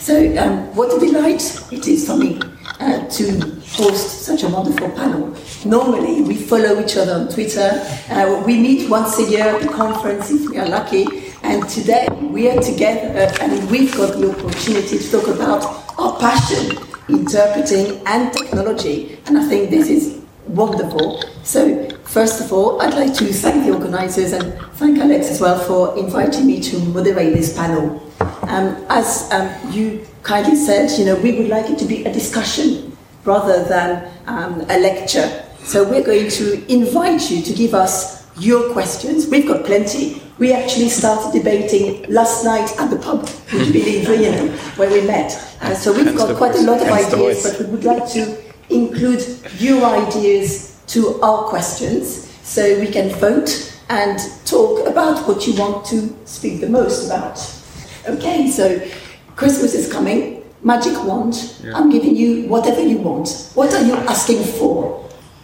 So what a delight it is for me to host such a wonderful panel. Normally we follow each other on Twitter, we meet once a year at the conference if we are lucky, and today we are together and we've got the opportunity to talk about our passion, interpreting and technology, and I think this is wonderful. So first of all, I'd like to thank the organisers and thank Alex as well for inviting me to moderate this panel. As you kindly said, we would like it to be a discussion rather than a lecture. So we're going to invite you to give us your questions. We've got plenty. We actually started debating last night at the pub, would you believe, where we met. So we've got quite a lot of ideas, but we would like to include your ideas to our questions so we can vote and talk about what you want to speak the most about. Okay, so Christmas is coming, magic wand, I'm giving you whatever you want. What are you asking for?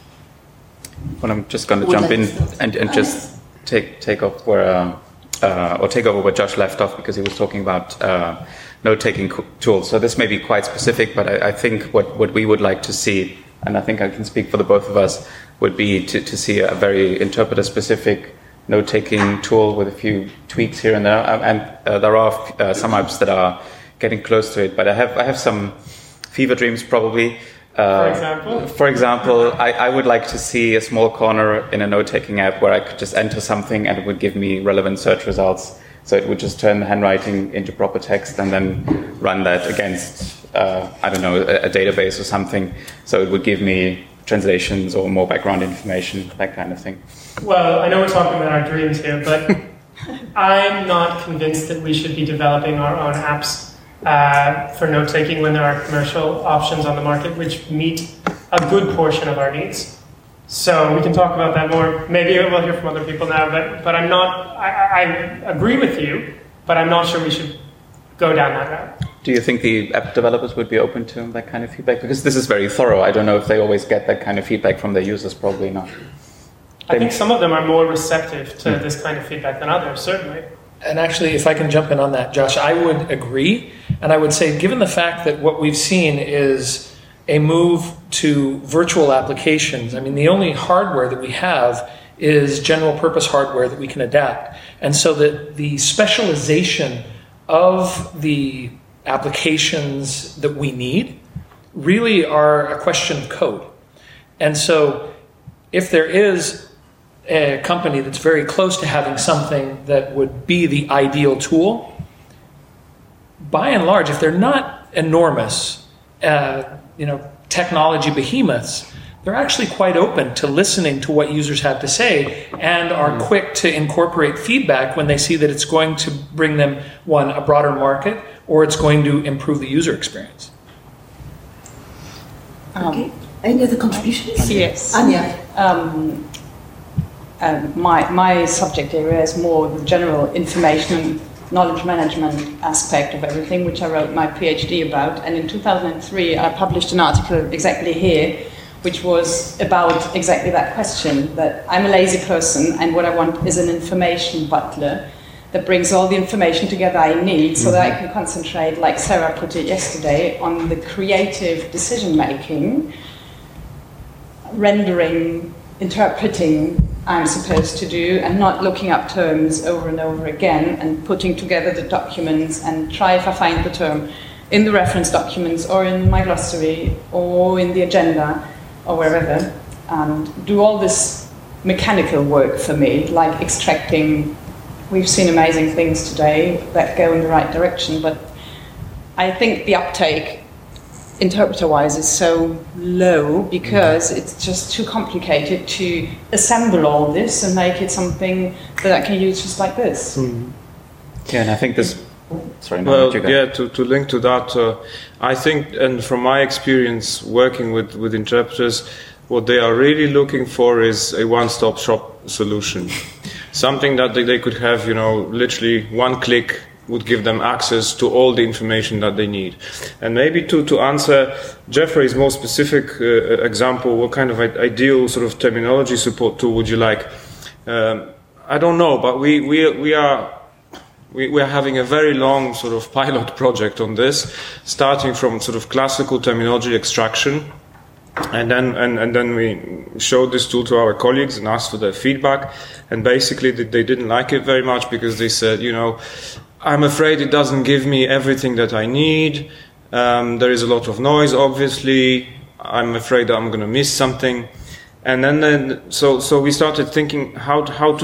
Well, I'm just going to jump in and just take off where, or take over where Josh left off, because he was talking about note-taking tools. So this may be quite specific, but I think what we would like to see, and I think I can speak for the both of us, would be to see a very interpreter-specific note-taking tool with a few tweaks here and there. And there are some apps that are getting close to it, but I have some fever dreams probably. For example, I would like to see a small corner in a note-taking app where I could just enter something and it would give me relevant search results. So it would just turn the handwriting into proper text and then run that against, a database or something. So it would give me translations or more background information, that kind of thing. Well, I know we're talking about our dreams here, but I'm not convinced that we should be developing our own apps for note-taking when there are commercial options on the market which meet a good portion of our needs. So we can talk about that more. Maybe we'll hear from other people now, but I'm not, I agree with you, but I'm not sure we should go down that route. Do you think the app developers would be open to that kind of feedback? Because this is very thorough. I don't know if they always get that kind of feedback from their users, probably not. I think some of them are more receptive to this kind of feedback than others, certainly. And actually, if I can jump in on that, Josh, I would agree. And I would say, given the fact that what we've seen is a move to virtual applications, I mean, the only hardware that we have is general purpose hardware that we can adapt. And so that the specialization of the applications that we need really are a question of code. And so if there is a company that's very close to having something that would be the ideal tool, by and large, if they're not enormous, technology behemoths, they're actually quite open to listening to what users have to say and are quick to incorporate feedback when they see that it's going to bring them, one, a broader market, or it's going to improve the user experience. Okay. Any other contributions? Yes. Anya? My subject area is more the general information and knowledge management aspect of everything, which I wrote my PhD about. And in 2003, I published an article exactly here, which was about exactly that question, that I'm a lazy person and what I want is an information butler that brings all the information together I need so that I can concentrate, like Sarah put it yesterday, on the creative decision-making, rendering, interpreting I'm supposed to do, and not looking up terms over and over again and putting together the documents and try if I find the term in the reference documents or in my glossary or in the agenda or wherever, and do all this mechanical work for me, like extracting. We've seen amazing things today that go in the right direction, but I think the uptake interpreter-wise is so low because it's just too complicated to assemble all this and make it something that I can use just like this. Yeah, and I think this... to link to that, I think, and from my experience working with interpreters, what they are really looking for is a one-stop shop solution. Something that they could have, literally one click would give them access to all the information that they need. And maybe to answer Jeffrey's more specific example, what kind of ideal sort of terminology support tool would you like? I don't know, but we are we are having a very long sort of pilot project on this, starting from sort of classical terminology extraction. And then we showed this tool to our colleagues and asked for their feedback. And basically they didn't like it very much because they said, I'm afraid it doesn't give me everything that I need. There is a lot of noise, obviously. I'm afraid that I'm going to miss something. And then so we started thinking how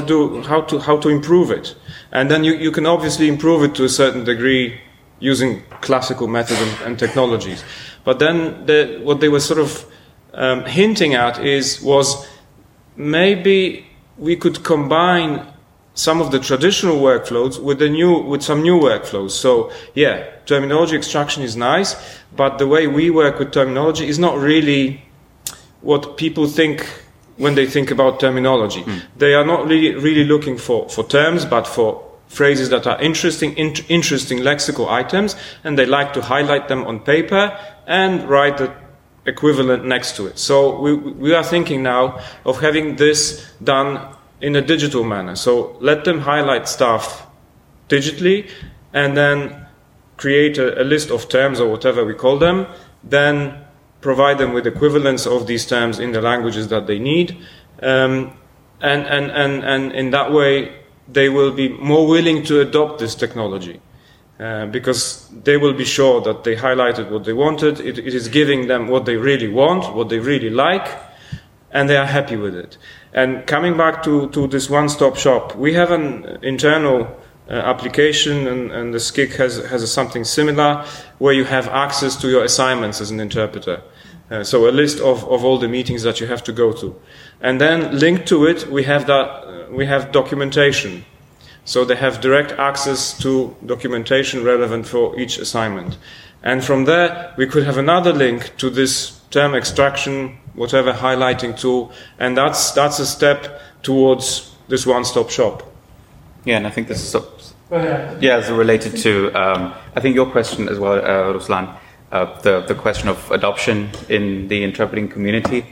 to improve it. And then you can obviously improve it to a certain degree using classical methods and technologies. But then what they were sort of hinting at was maybe we could combine some of the traditional workflows with some new workflows. So yeah, terminology extraction is nice, but the way we work with terminology is not really what people think when they think about terminology. They are not really looking for terms, but for phrases that are interesting lexical items, and they like to highlight them on paper and write the equivalent next to it. So we are thinking now of having this done in a digital manner. So let them highlight stuff digitally and then create a list of terms or whatever we call them, then provide them with equivalents of these terms in the languages that they need, and in that way they will be more willing to adopt this technology. Because they will be sure that they highlighted what they wanted, it is giving them what they really want, what they really like, and they are happy with it. And coming back to this one-stop shop, we have an internal application, and the SCIC has something similar, where you have access to your assignments as an interpreter. So a list of all the meetings that you have to go to. And then linked to it, we have documentation. So they have direct access to documentation relevant for each assignment. And from there, we could have another link to this term extraction, whatever highlighting tool, and that's a step towards this one-stop shop. Yeah, and I think this is it's related to I think your question as well, Ruslan, the question of adoption in the interpreting community.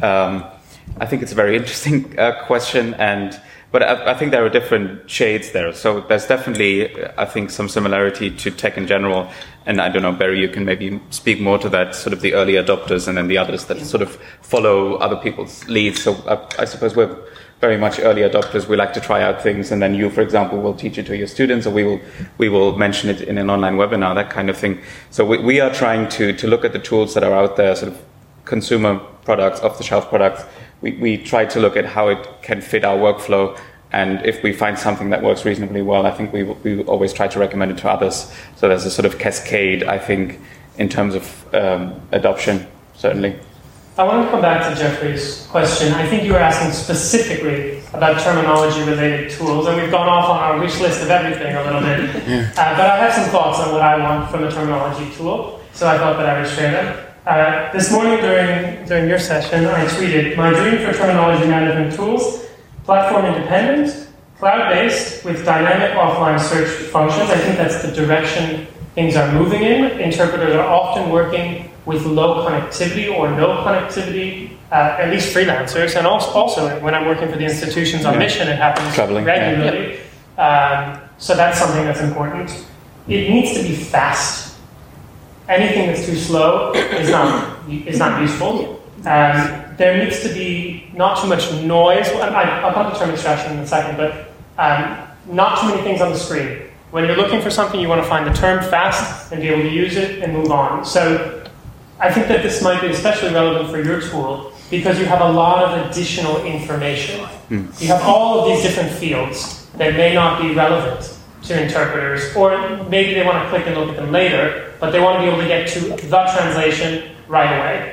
I think it's a very interesting question, but I think there are different shades there. So there's definitely, I think, some similarity to tech in general. And I don't know, Barry, you can maybe speak more to that, sort of the early adopters and then the others that sort of follow other people's leads. So I suppose we're very much early adopters. We like to try out things, and then you, for example, will teach it to your students, or we will mention it in an online webinar, that kind of thing. So we are trying to look at the tools that are out there, sort of consumer products, off-the-shelf products. We try to look at how it can fit our workflow, and if we find something that works reasonably well, I think we always try to recommend it to others. So there's a sort of cascade, I think, in terms of adoption, certainly. I want to come back to Jeffrey's question. I think you were asking specifically about terminology-related tools, and we've gone off on our wish list of everything a little bit. Yeah. But I have some thoughts on what I want from a terminology tool, so I thought that I would share them. This morning during your session, I tweeted, "My dream for terminology management tools, platform independent, cloud-based, with dynamic offline search functions." I think that's the direction things are moving in. Interpreters are often working with low connectivity or no connectivity, at least freelancers, and also when I'm working for the institutions on mission, it happens regularly. So that's something that's important. It needs to be fast. Anything that's too slow is not useful. There needs to be not too much noise. I'll come to term extraction in a second, but not too many things on the screen. When you're looking for something, you want to find the term fast and be able to use it and move on. So I think that this might be especially relevant for your tool because you have a lot of additional information. You have all of these different fields that may not be relevant to interpreters, or maybe they want to click and look at them later, but they want to be able to get to the translation right away.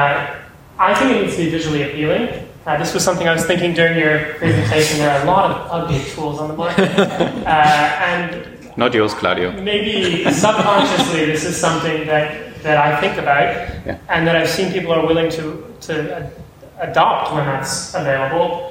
I think it needs to be visually appealing. This was something I was thinking during your presentation. There are a lot of ugly tools on the market. And not yours, Claudio. Maybe subconsciously this is something that I think about, and that I've seen people are willing to adopt when that's available.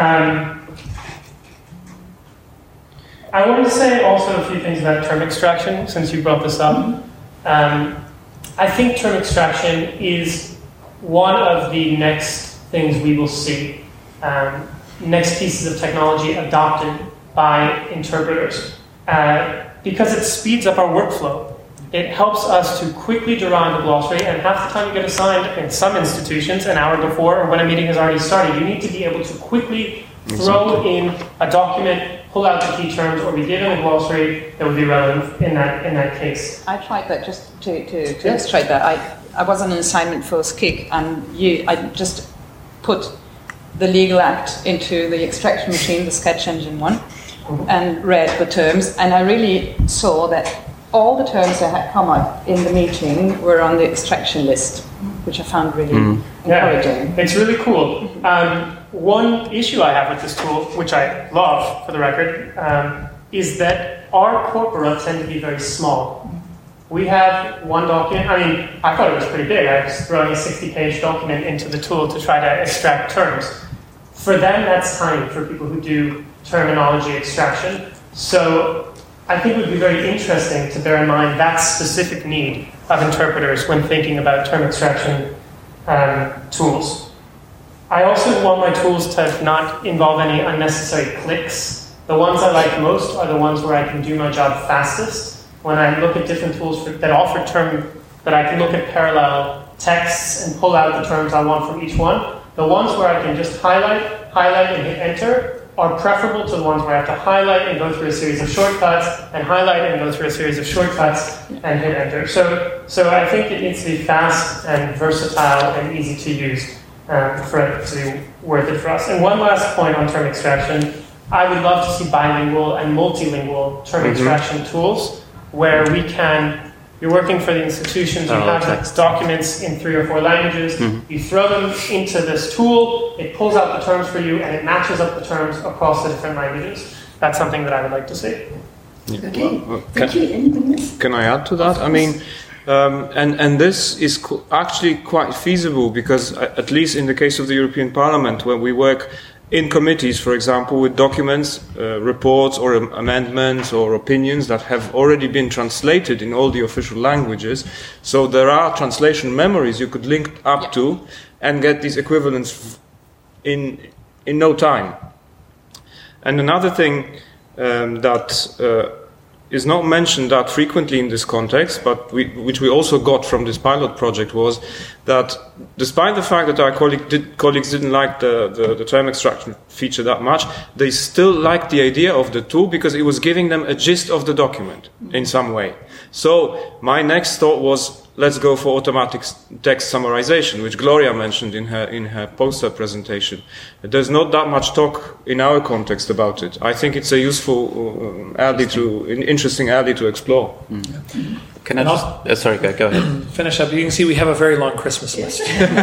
I wanted to say also a few things about term extraction, since you brought this up. I think term extraction is one of the next things we will see, next pieces of technology adopted by interpreters. because it speeds up our workflow. It helps us to quickly derive a glossary, and half the time you get assigned, in some institutions, an hour before or when a meeting has already started. You need to be able to quickly throw in a document, pull out the key terms, or be given a glossary that would be relevant in that case. I tried that just to illustrate that. I was on an assignment for SCIC, and I just put the legal act into the extraction machine, the sketch engine one, and read the terms, and I really saw that all the terms that had come up in the meeting were on the extraction list, which I found really encouraging. Yeah, it's really cool. One issue I have with this tool, which I love for the record, is that our corpora tend to be very small. We have one document. I mean, I thought it was pretty big. I was throwing a 60-page document into the tool to try to extract terms. For them, that's tiny for people who do terminology extraction. So I think it would be very interesting to bear in mind that specific need of interpreters when thinking about term extraction tools. I also want my tools to not involve any unnecessary clicks. The ones I like most are the ones where I can do my job fastest. When I look at different tools that offer term, that I can look at parallel texts and pull out the terms I want from each one, the ones where I can just highlight and hit enter are preferable to the ones where I have to highlight and go through a series of shortcuts, and highlight and go through a series of shortcuts, and hit enter. So I think it needs to be fast and versatile and easy to use for it to be worth it for us. And one last point on term extraction, I would love to see bilingual and multilingual term extraction tools where we can, you're working for the institutions, you have documents in 3 or 4 languages, you throw them into this tool, it pulls out the terms for you, and it matches up the terms across the different languages. That's something that I would like to see. Okay, thank you. Anything else? Can I add to that? I mean, and this is actually quite feasible because, at least in the case of the European Parliament, where we work in committees, for example, with documents, reports or amendments or opinions that have already been translated in all the official languages. So there are translation memories you could link up to and get these equivalents in no time. And another thing that is not mentioned that frequently in this context, but which we also got from this pilot project, was that despite the fact that our colleagues didn't like the term extraction feature that much, they still liked the idea of the tool because it was giving them a gist of the document in some way. So my next thought was, let's go for automatic text summarization, which Gloria mentioned in her poster presentation. There's not that much talk in our context about it. I think it's a useful interesting alley to explore. Can I just... sorry, go ahead. Finish up. You can see we have a very long Christmas list.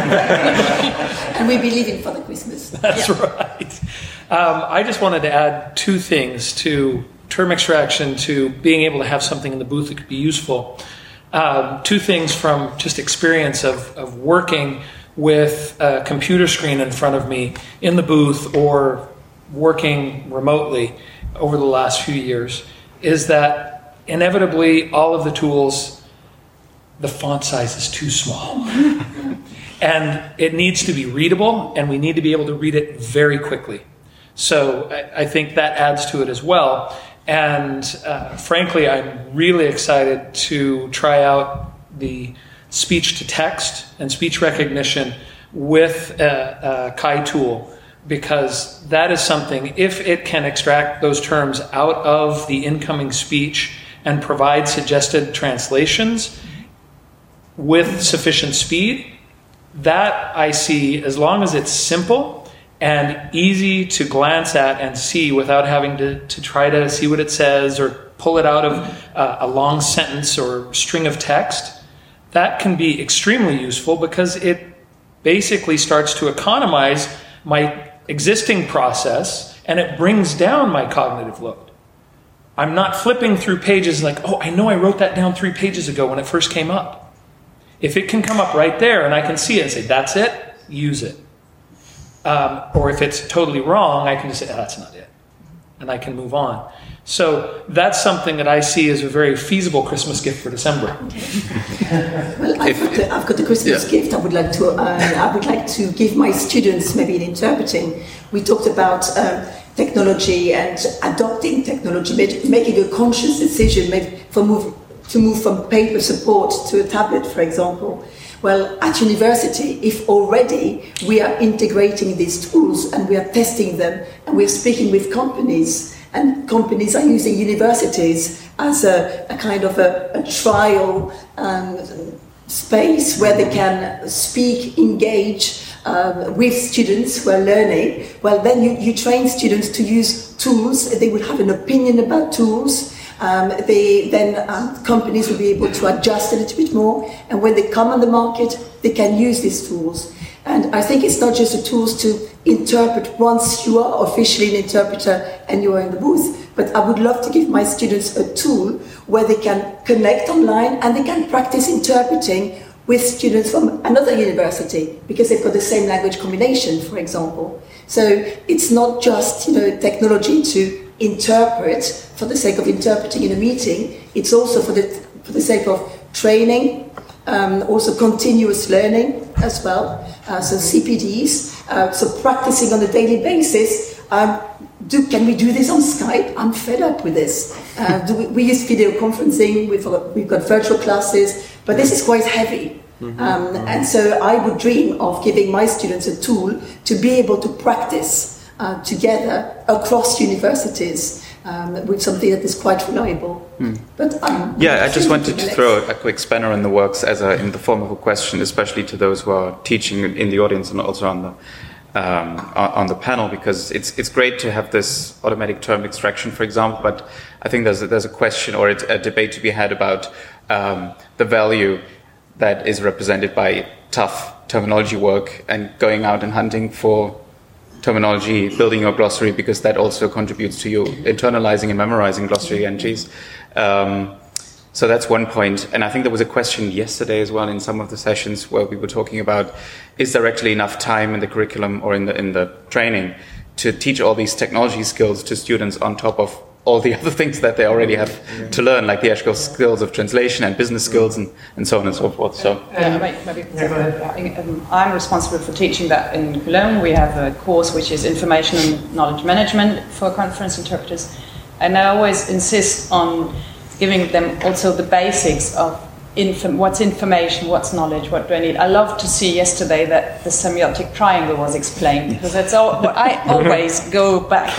And we'll be leaving for the Christmas. That's right. I just wanted to add 2 things to term extraction, to being able to have something in the booth that could be useful. 2 things from just experience of working with a computer screen in front of me in the booth or working remotely over the last few years is that inevitably all of the tools, the font size is too small. And it needs to be readable, and we need to be able to read it very quickly. So I think that adds to it as well. And frankly, I'm really excited to try out the speech-to-text and speech recognition with a Kai tool, because that is something, if it can extract those terms out of the incoming speech and provide suggested translations with sufficient speed, that I see, as long as it's simple and easy to glance at and see without having to try to see what it says or pull it out of a long sentence or string of text, that can be extremely useful because it basically starts to economize my existing process and it brings down my cognitive load. I'm not flipping through pages like, oh, I know I wrote that down 3 pages ago when it first came up. If it can come up right there and I can see it and say, that's it, use it. Or if it's totally wrong, I can just say, oh, that's not it. And I can move on. So that's something that I see as a very feasible Christmas gift for December. Well, I've got a Christmas gift. I would like to give my students, maybe in interpreting. We talked about technology and adopting technology, making a conscious decision, maybe to move from paper support to a tablet, for example. Well, at university, if already we are integrating these tools and we are testing them and we're speaking with companies, and companies are using universities as a kind of a trial space where they can speak, engage with students who are learning, well, then you train students to use tools. They will have an opinion about tools. Companies will be able to adjust a little bit more, and when they come on the market, they can use these tools. And I think it's not just the tools to interpret once you are officially an interpreter and you are in the booth, but I would love to give my students a tool where they can connect online and they can practice interpreting with students from another university because they've got the same language combination, for example. So it's not just technology to interpret for the sake of interpreting in a meeting. It's also for the sake of training, also continuous learning as well. So CPDs, so practicing on a daily basis. Can we do this on Skype? I'm fed up with this. We use video conferencing. We've got virtual classes, but this is quite heavy. And so I would dream of giving my students a tool to be able to practice together across universities with something that is quite reliable. But I just wanted to throw a quick spanner in the works in the form of a question, especially to those who are teaching in the audience and also on the panel, because it's great to have this automatic term extraction, for example, but I think there's a question or a debate to be had about the value that is represented by tough terminology work and going out and hunting for terminology, building your glossary, because that also contributes to you internalizing and memorizing glossary entries. So that's one point. And I think there was a question yesterday as well in some of the sessions where we were talking about, is there actually enough time in the curriculum or in the training to teach all these technology skills to students on top of all the other things that they already have to learn, like the actual skills of translation and business skills and so on and so forth. So I'm responsible for teaching that in Cologne. We have a course which is information and knowledge management for conference interpreters, and I always insist on giving them also the basics of what's information, what's knowledge, what do I need. I love to see yesterday that the semiotic triangle was explained, because that's what I always go back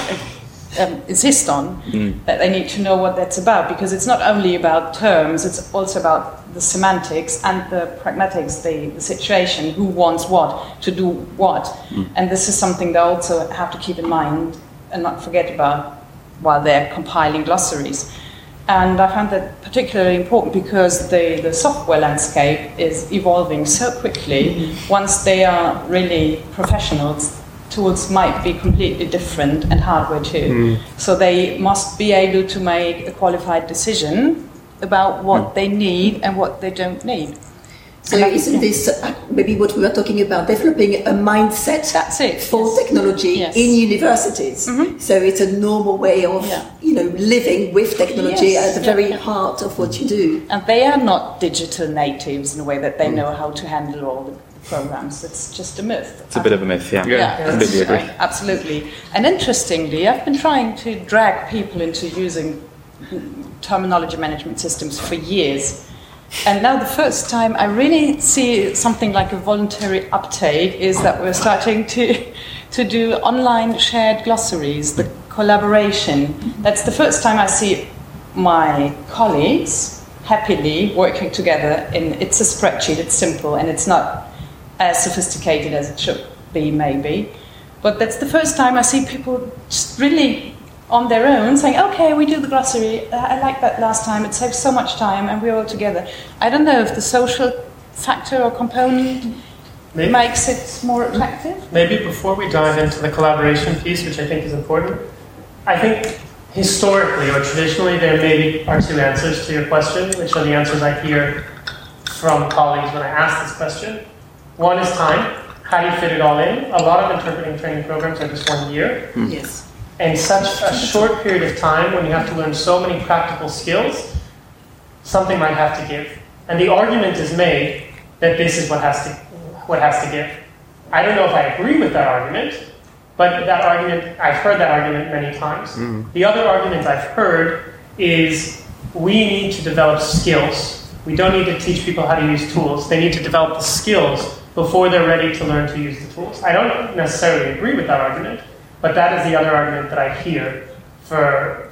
insist on, that they need to know what that's about, because it's not only about terms, it's also about the semantics and the pragmatics, the situation, who wants what, to do what. And this is something they also have to keep in mind and not forget about while they're compiling glossaries. And I found that particularly important because the software landscape is evolving so quickly. Once they are really professionals, tools might be completely different, and hardware too. So they must be able to make a qualified decision about what they need and what they don't need. So isn't this maybe what we were talking about, developing a mindset for technology in universities? So it's a normal way of living with technology at the very heart of what you do. And they are not digital natives in a way that they know how to handle all the programs. It's just a myth. It's a bit of a myth, completely agree. Absolutely. And interestingly, I've been trying to drag people into using terminology management systems for years. And now the first time I really see something like a voluntary uptake is that we're starting to do online shared glossaries, the collaboration. That's the first time I see my colleagues happily working together. It's a spreadsheet, it's simple, and it's not as sophisticated as it should be, maybe. But that's the first time I see people just really on their own saying, okay, we do the glossary, I like that last time, it saves so much time, and we're all together. I don't know if the social factor or component makes it more attractive. Maybe before we dive into the collaboration piece, which I think is important, I think historically or traditionally there maybe are two answers to your question, which are the answers I hear from colleagues when I ask this question. One is time. How do you fit it all in? A lot of interpreting training programs are just 1 year. Yes. in such a short period of time, when you have to learn so many practical skills, something might have to give. And the argument is made that this is what has to give. I don't know if I agree with that argument, but that argument, I've heard that argument many times. Mm. The other argument I've heard is we need to develop skills. We don't need to teach people how to use tools. They need to develop the skills before they're ready to learn to use the tools. I don't necessarily agree with that argument, but that is the other argument that I hear for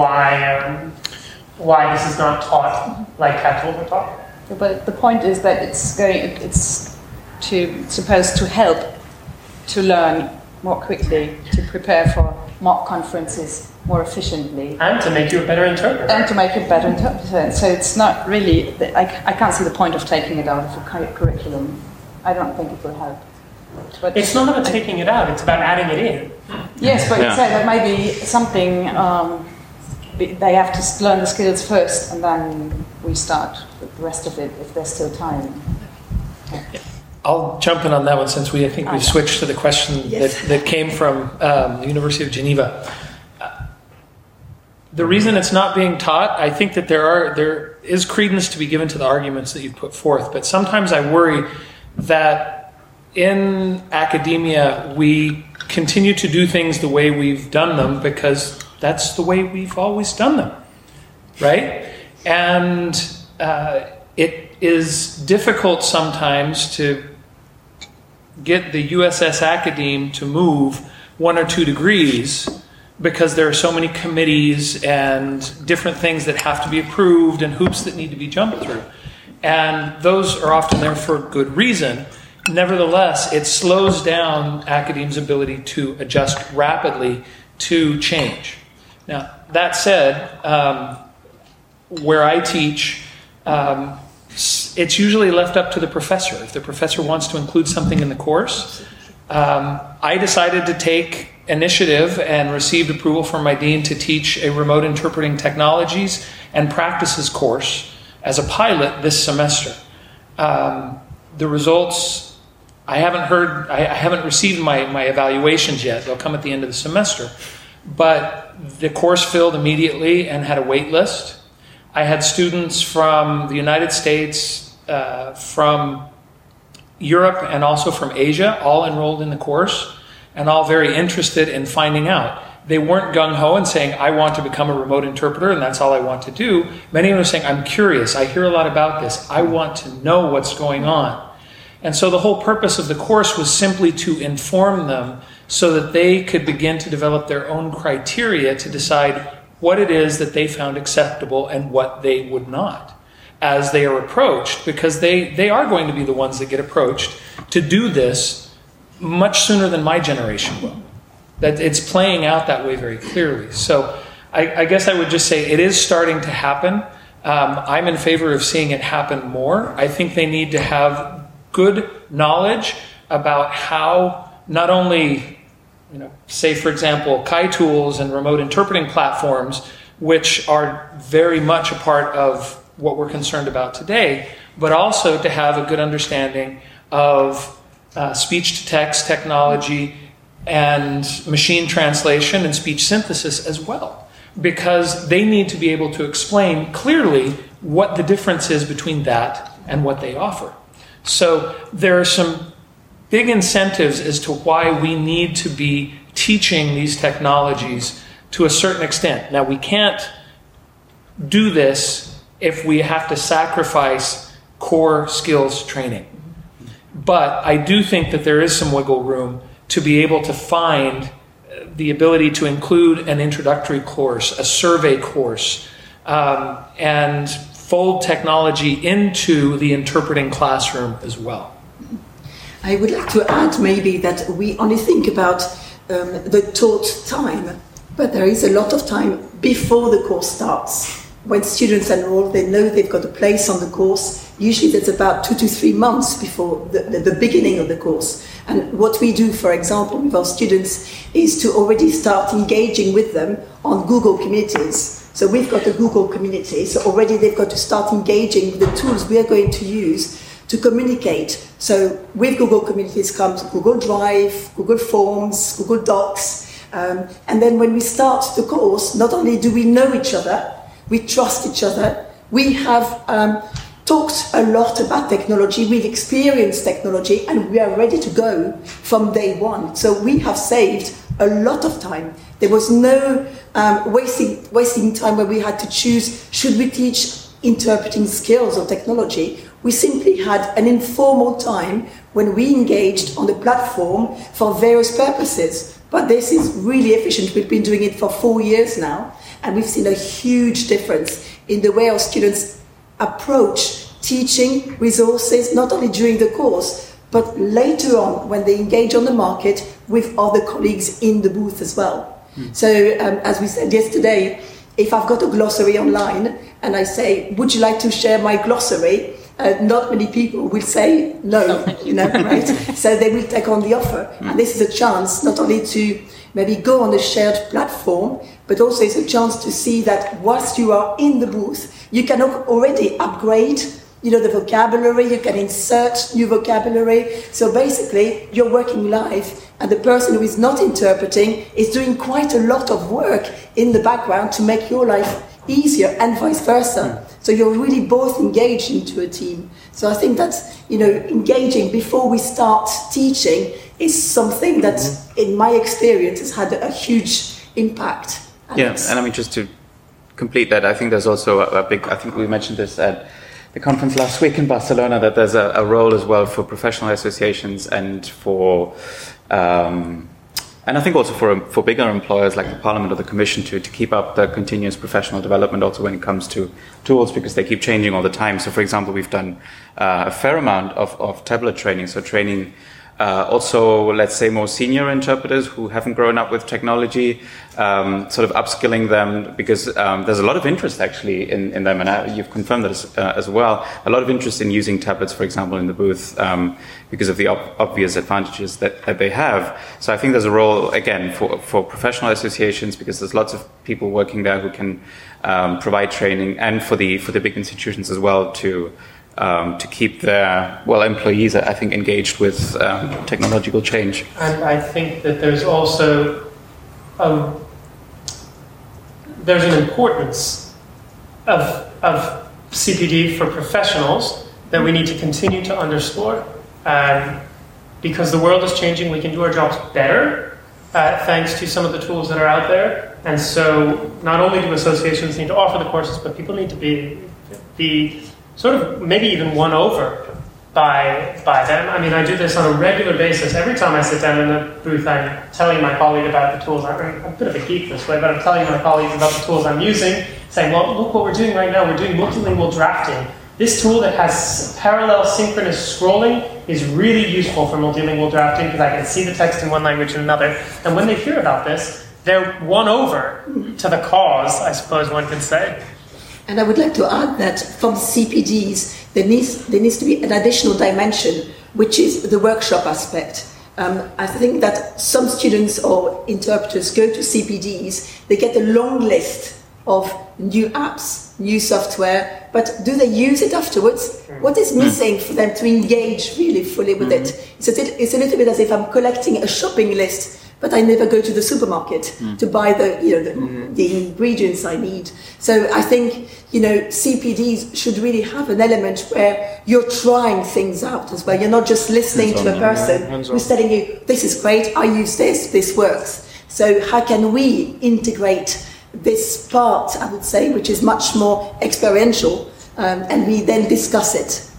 why this is not taught like CAD tools are taught. But the point is that it's supposed to help to learn more quickly, to prepare for mock conferences more efficiently. And to make you a better interpreter. So it's not really, I can't see the point of taking it out of the curriculum. I don't think it will help. But it's not about taking it out, it's about adding it in. Yes, but so that might be something, they have to learn the skills first and then we start with the rest of it if there's still time. Yeah. I'll jump in on that one since I think we've switched to the question that came from the University of Geneva. The reason it's not being taught, I think that there is credence to be given to the arguments that you've put forth, but sometimes I worry that in academia we continue to do things the way we've done them because that's the way we've always done them, right? And it is difficult sometimes to get the USS Academe to move 1 or 2 degrees because there are so many committees and different things that have to be approved and hoops that need to be jumped through. And those are often there for good reason. Nevertheless, it slows down Academe's ability to adjust rapidly to change. Now, that said, where I teach, it's usually left up to the professor. If the professor wants to include something in the course, I decided to take initiative and received approval from my dean to teach a remote interpreting technologies and practices course as a pilot this semester. The results, I haven't received my evaluations yet. They'll come at the end of the semester. But the course filled immediately and had a wait list. I had students from the United States, from Europe, and also from Asia, all enrolled in the course, and all very interested in finding out. They weren't gung-ho and saying, I want to become a remote interpreter, and that's all I want to do. Many of them were saying, I'm curious, I hear a lot about this, I want to know what's going on. And so the whole purpose of the course was simply to inform them so that they could begin to develop their own criteria to decide what it is that they found acceptable and what they would not as they are approached, because they are going to be the ones that get approached to do this much sooner than my generation will. That it's playing out that way very clearly. So I guess I would just say it is starting to happen. I'm in favor of seeing it happen more. I think they need to have good knowledge about how not only, say for example, Kai tools and remote interpreting platforms, which are very much a part of what we're concerned about today, but also to have a good understanding of speech-to-text technology and machine translation and speech synthesis as well, because they need to be able to explain clearly what the difference is between that and what they offer. So there are some big incentives as to why we need to be teaching these technologies to a certain extent. Now, we can't do this if we have to sacrifice core skills training. But I do think that there is some wiggle room to be able to find the ability to include an introductory course, a survey course, and fold technology into the interpreting classroom as well. I would like to add maybe that we only think about the taught time, but there is a lot of time before the course starts. When students enroll, they know they've got a place on the course. Usually that's about 2 to 3 months before the beginning of the course. And what we do, for example, with our students is to already start engaging with them on Google Communities. So we've got a Google community, so already they've got to start engaging with the tools we are going to use to communicate. So with Google Communities comes Google Drive, Google Forms, Google Docs, And then when we start the course, not only do we know each other, we trust each other, we have talked a lot about technology, we've experienced technology, and we are ready to go from day one. So we have saved a lot of time. There was no wasting time where we had to choose, should we teach interpreting skills or technology? We simply had an informal time when we engaged on the platform for various purposes. But this is really efficient. We've been doing it for 4 years now, and we've seen a huge difference in the way our students approach teaching resources, not only during the course, but later on when they engage on the market with other colleagues in the booth as well. So as we said yesterday, if I've got a glossary online and I say, would you like to share my glossary? Not many people will say no, right? So they will take on the offer. And this is a chance not only to maybe go on a shared platform, but also it's a chance to see that whilst you are in the booth, you can already upgrade the vocabulary, you can insert new vocabulary. So basically, you're working live, and the person who is not interpreting is doing quite a lot of work in the background to make your life easier, and vice versa. So you're really both engaged into a team. So I think that, engaging before we start teaching is something that, in my experience, has had a huge impact. Yeah, and I mean, just to complete that, I think there's also I think we mentioned this at the conference last week in Barcelona, that there's a role as well for professional associations and for, and I think also for bigger employers like the Parliament or the Commission to keep up the continuous professional development also when it comes to tools, because they keep changing all the time. So for example, we've done a fair amount of tablet training, so training also, let's say, more senior interpreters who haven't grown up with technology, sort of upskilling them, because there's a lot of interest actually in them, and you've confirmed that as well. A lot of interest in using tablets, for example, in the booth, because of the obvious advantages that they have. So I think there's a role, again, for professional associations, because there's lots of people working there who can provide training, and for the big institutions as well to keep their employees, I think, engaged with technological change. And I think that there's also there's an importance of CPD for professionals that we need to continue to underscore, because the world is changing. We can do our jobs better thanks to some of the tools that are out there. And so not only do associations need to offer the courses, but people need to be sort of maybe even won over by them. I mean, I do this on a regular basis. Every time I sit down in the booth, I'm telling my colleague about the tools. I'm a bit of a geek this way, but I'm telling my colleagues about the tools I'm using, saying, well, look what we're doing right now. We're doing multilingual drafting. This tool that has parallel synchronous scrolling is really useful for multilingual drafting, because I can see the text in one language and another. And when they hear about this, they're won over to the cause, I suppose one could say. And I would like to add that from CPDs, there needs to be an additional dimension, which is the workshop aspect. I think that some students or interpreters go to CPDs, they get a long list of new apps, new software, but do they use it afterwards? What is missing for them to engage really fully with it? It's a little bit as if I'm collecting a shopping list, but I never go to the supermarket to buy the ingredients I need. So I think, CPDs should really have an element where you're trying things out as well. You're not just listening to a person who's telling you, this is great, I use this works. So how can we integrate this part, I would say, which is much more experiential, and we then discuss it?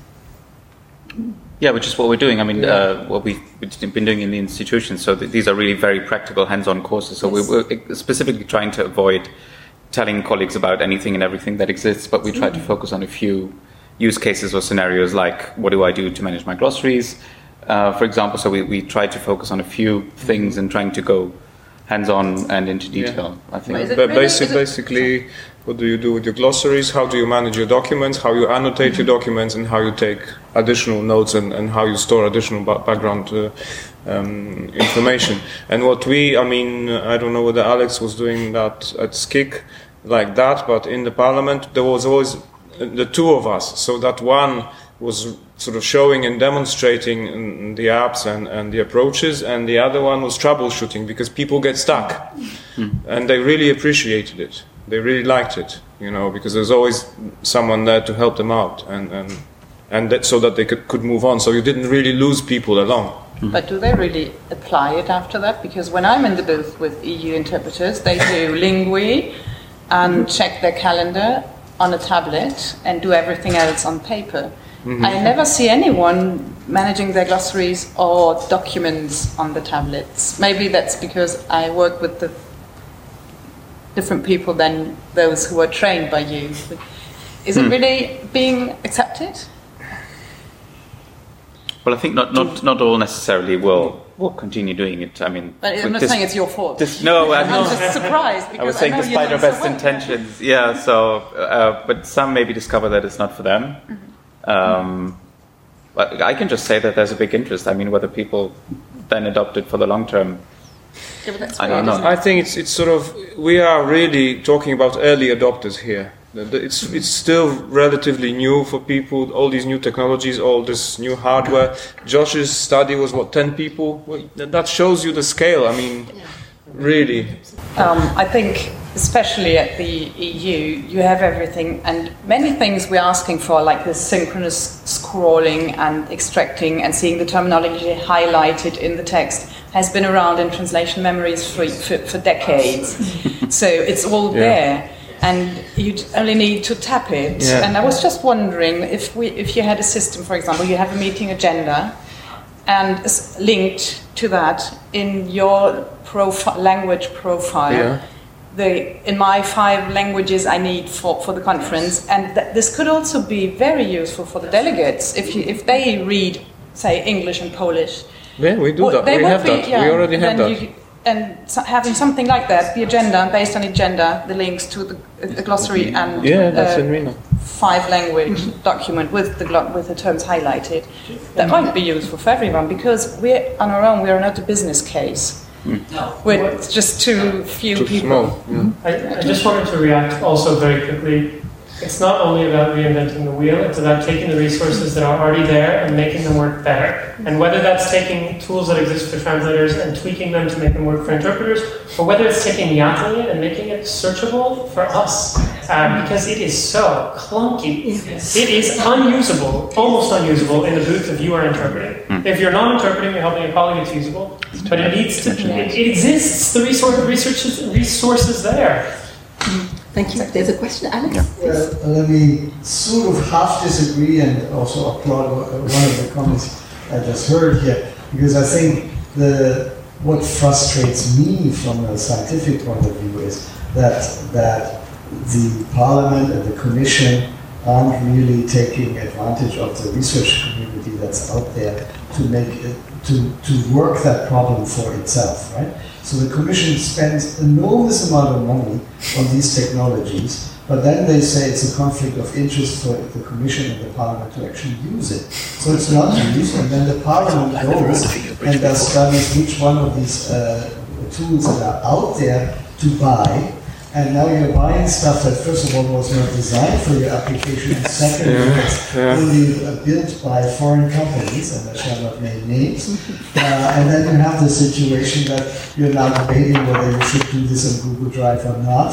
Yeah, which is what we're doing. I mean, what we've been doing in the institution. So these are really very practical, hands-on courses. So we're specifically trying to avoid telling colleagues about anything and everything that exists, but we try to focus on a few use cases or scenarios, like what do I do to manage my glossaries, for example. So we try to focus on a few things and trying to go hands-on and into detail, I think. But basically, what do you do with your glossaries? How do you manage your documents? How you annotate your documents, and how you take additional notes, and how you store additional background information. And what I don't know whether Alex was doing that at SCIC like that, but in the Parliament there was always the two of us, so that one was sort of showing and demonstrating the apps and the approaches, and the other one was troubleshooting, because people get stuck. And they really appreciated it. They really liked it, because there's always someone there to help them out, and that, so that they could move on. So you didn't really lose people along. But do they really apply it after that? Because when I'm in the booth with EU interpreters, they do Lingui and check their calendar on a tablet and do everything else on paper. I never see anyone managing their glossaries or documents on the tablets. Maybe that's because I work with the different people than those who are trained by you. Is it really being accepted? Well, I think not all necessarily will continue doing it. I mean, but I'm not saying it's your fault. No, I'm just surprised because I was saying despite our best intentions. Yeah. So, but some maybe discover that it's not for them. But I can just say that there's a big interest. I mean, whether people then adopt it for the long term, I don't know. I think it's sort of, we are really talking about early adopters here. It's still relatively new for people, all these new technologies, all this new hardware. Josh's study was, 10 people? Well, that shows you the scale, I mean, really. I think, especially at the EU, you have everything, and many things we're asking for, like this synchronous scrolling and extracting and seeing the terminology highlighted in the text, has been around in translation memories for decades. So it's all there. And you only need to tap it. Yeah. And I was just wondering if you had a system, for example, you have a meeting agenda, and linked to that in your language profile, in my 5 languages I need for the conference, and this could also be very useful for the delegates if they read, say, English and Polish. Yeah, we do that. We have that. We already have that. And having something like that, the agenda, based on agenda, the links to the glossary and that's in Reno. 5-language document with the terms highlighted, that might be useful for everyone, because we're on our own, we're not a business case. We're just too few people. Small. I just wanted to react also very quickly. It's not only about reinventing the wheel, it's about taking the resources that are already there and making them work better. And whether that's taking tools that exist for translators and tweaking them to make them work for interpreters, or whether it's taking Yatli and making it searchable for us, because it is so clunky. It is unusable, almost unusable in the booth if you are interpreting. If you're not interpreting, you're helping a colleague, it's usable. But it needs to, it exists, the resources there. Thank you. There's a question, Alex? Yeah. Well, let me sort of half disagree and also applaud one of the comments I just heard here, because I think what frustrates me from a scientific point of view is that the Parliament and the Commission aren't really taking advantage of the research community that's out there to make it, to work that problem for itself, right? So the Commission spends enormous amount of money on these technologies, but then they say it's a conflict of interest for the Commission and the Parliament to actually use it. So it's not used, and then the Parliament goes and does studies which one of these tools that are out there to buy. And now you're buying stuff that, first of all, was not designed for your application, and second, it's only built by foreign companies, and I shall not name names. And then you have the situation that you're now debating whether you should do this on Google Drive or not,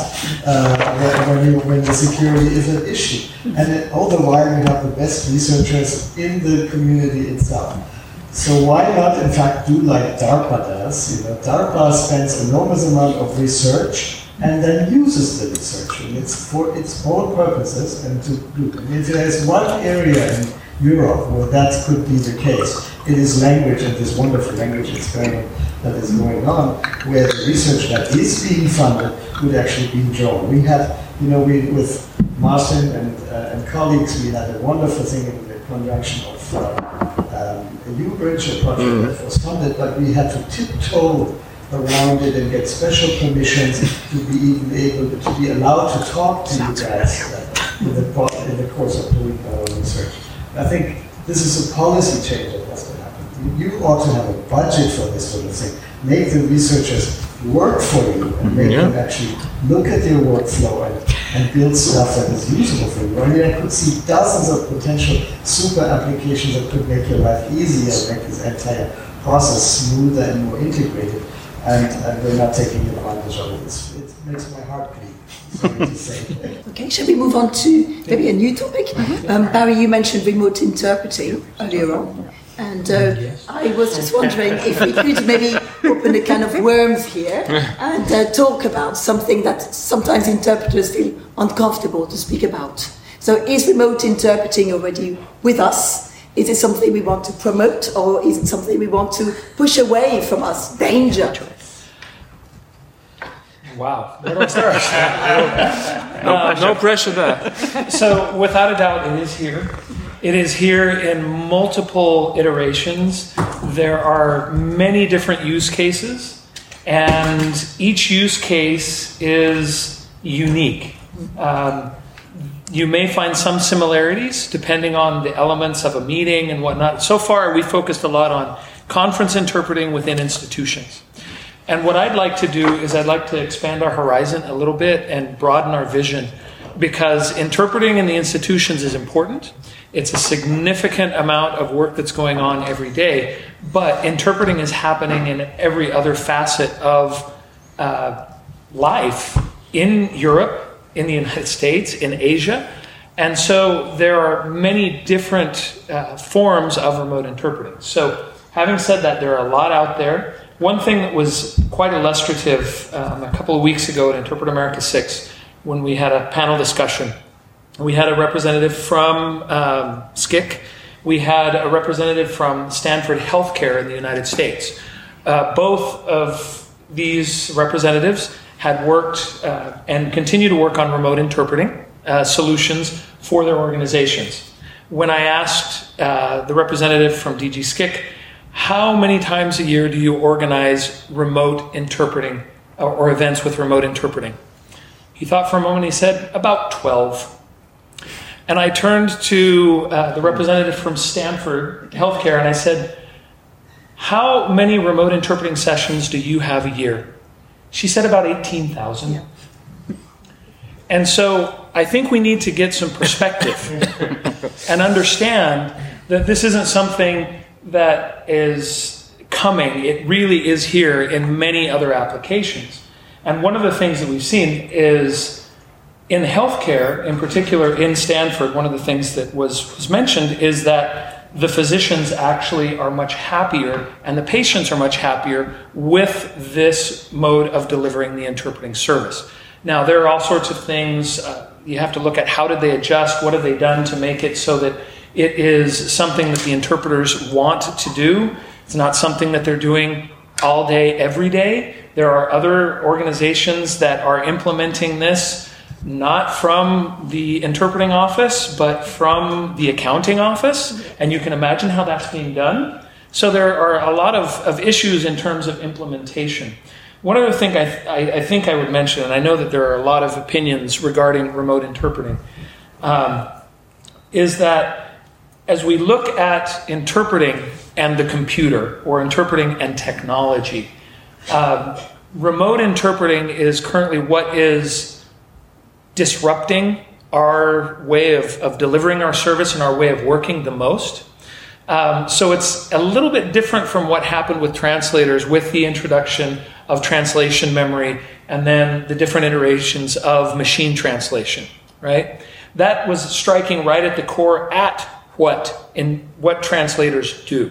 when the security is an issue. And all the while, you have the best researchers in the community itself. So why not, in fact, do like DARPA does? DARPA spends enormous amount of research and then uses the research, and it's for its own purposes. And if there's one area in Europe where that could be the case, it is language, and this wonderful language experiment that is going on, where the research that is being funded would actually be drawn. We had, with Martin and colleagues, we had a wonderful thing in the conjunction of a U-Bridge, a project that was funded, but we had to tiptoe around it and get special permissions to be even able to be allowed to talk to you guys in the course of doing our research. I think this is a policy change that has to happen. You ought to have a budget for this sort of thing. Make the researchers work for you and make them actually look at your workflow and build stuff that is usable for you. I mean, I could see dozens of potential super applications that could make your life easier, make this entire process smoother and more integrated, and we're not taking advantage of it. It makes my heart bleed. Sorry to say. Okay, shall we move on to maybe a new topic? Barry, you mentioned remote interpreting earlier on. And I was just wondering if we could maybe open a can of worms here and talk about something that sometimes interpreters feel uncomfortable to speak about. So is remote interpreting already with us? Is it something we want to promote, or is it something we want to push away from us? Danger. Wow. Where do I start? No pressure there. So without a doubt, it is here. It is here in multiple iterations. There are many different use cases, and each use case is unique. You may find some similarities depending on the elements of a meeting and whatnot. So far, we focused a lot on conference interpreting within institutions. And what I'd like to do is I'd like to expand our horizon a little bit and broaden our vision, because interpreting in the institutions is important. It's a significant amount of work that's going on every day, but interpreting is happening in every other facet of life in Europe, in the United States, in Asia. And so there are many different forms of remote interpreting. So having said that, there are a lot out there. One thing that was quite illustrative a couple of weeks ago at Interpret America 6, when we had a panel discussion, we had a representative from SCIC. We had a representative from Stanford Healthcare in the United States. Both of these representatives had worked and continue to work on remote interpreting solutions for their organizations. When I asked the representative from DG SCIC, how many times a year do you organize remote interpreting or events with remote interpreting? He thought for a moment, he said, about 12. And I turned to the representative from Stanford Healthcare and I said, how many remote interpreting sessions do you have a year? She said about 18,000. Yeah. And so I think we need to get some perspective and understand that this isn't something that is coming. It really is here in many other applications. And one of the things that we've seen is in healthcare, in particular in Stanford, one of the things that was mentioned is that the physicians actually are much happier and the patients are much happier with this mode of delivering the interpreting service. Now, there are all sorts of things. You have to look at how did they adjust, what have they done to make it so that it is something that the interpreters want to do. It's not something that they're doing all day, every day. There are other organizations that are implementing this, not from the interpreting office, but from the accounting office. And you can imagine how that's being done. So there are a lot of issues in terms of implementation. One other thing I think I would mention, and I know that there are a lot of opinions regarding remote interpreting, is that as we look at interpreting and the computer, or interpreting and technology, remote interpreting is currently what is disrupting our way of delivering our service and our way of working the most. So it's a little bit different from what happened with translators with the introduction of translation memory and then the different iterations of machine translation, right? That was striking right at the core at what translators do.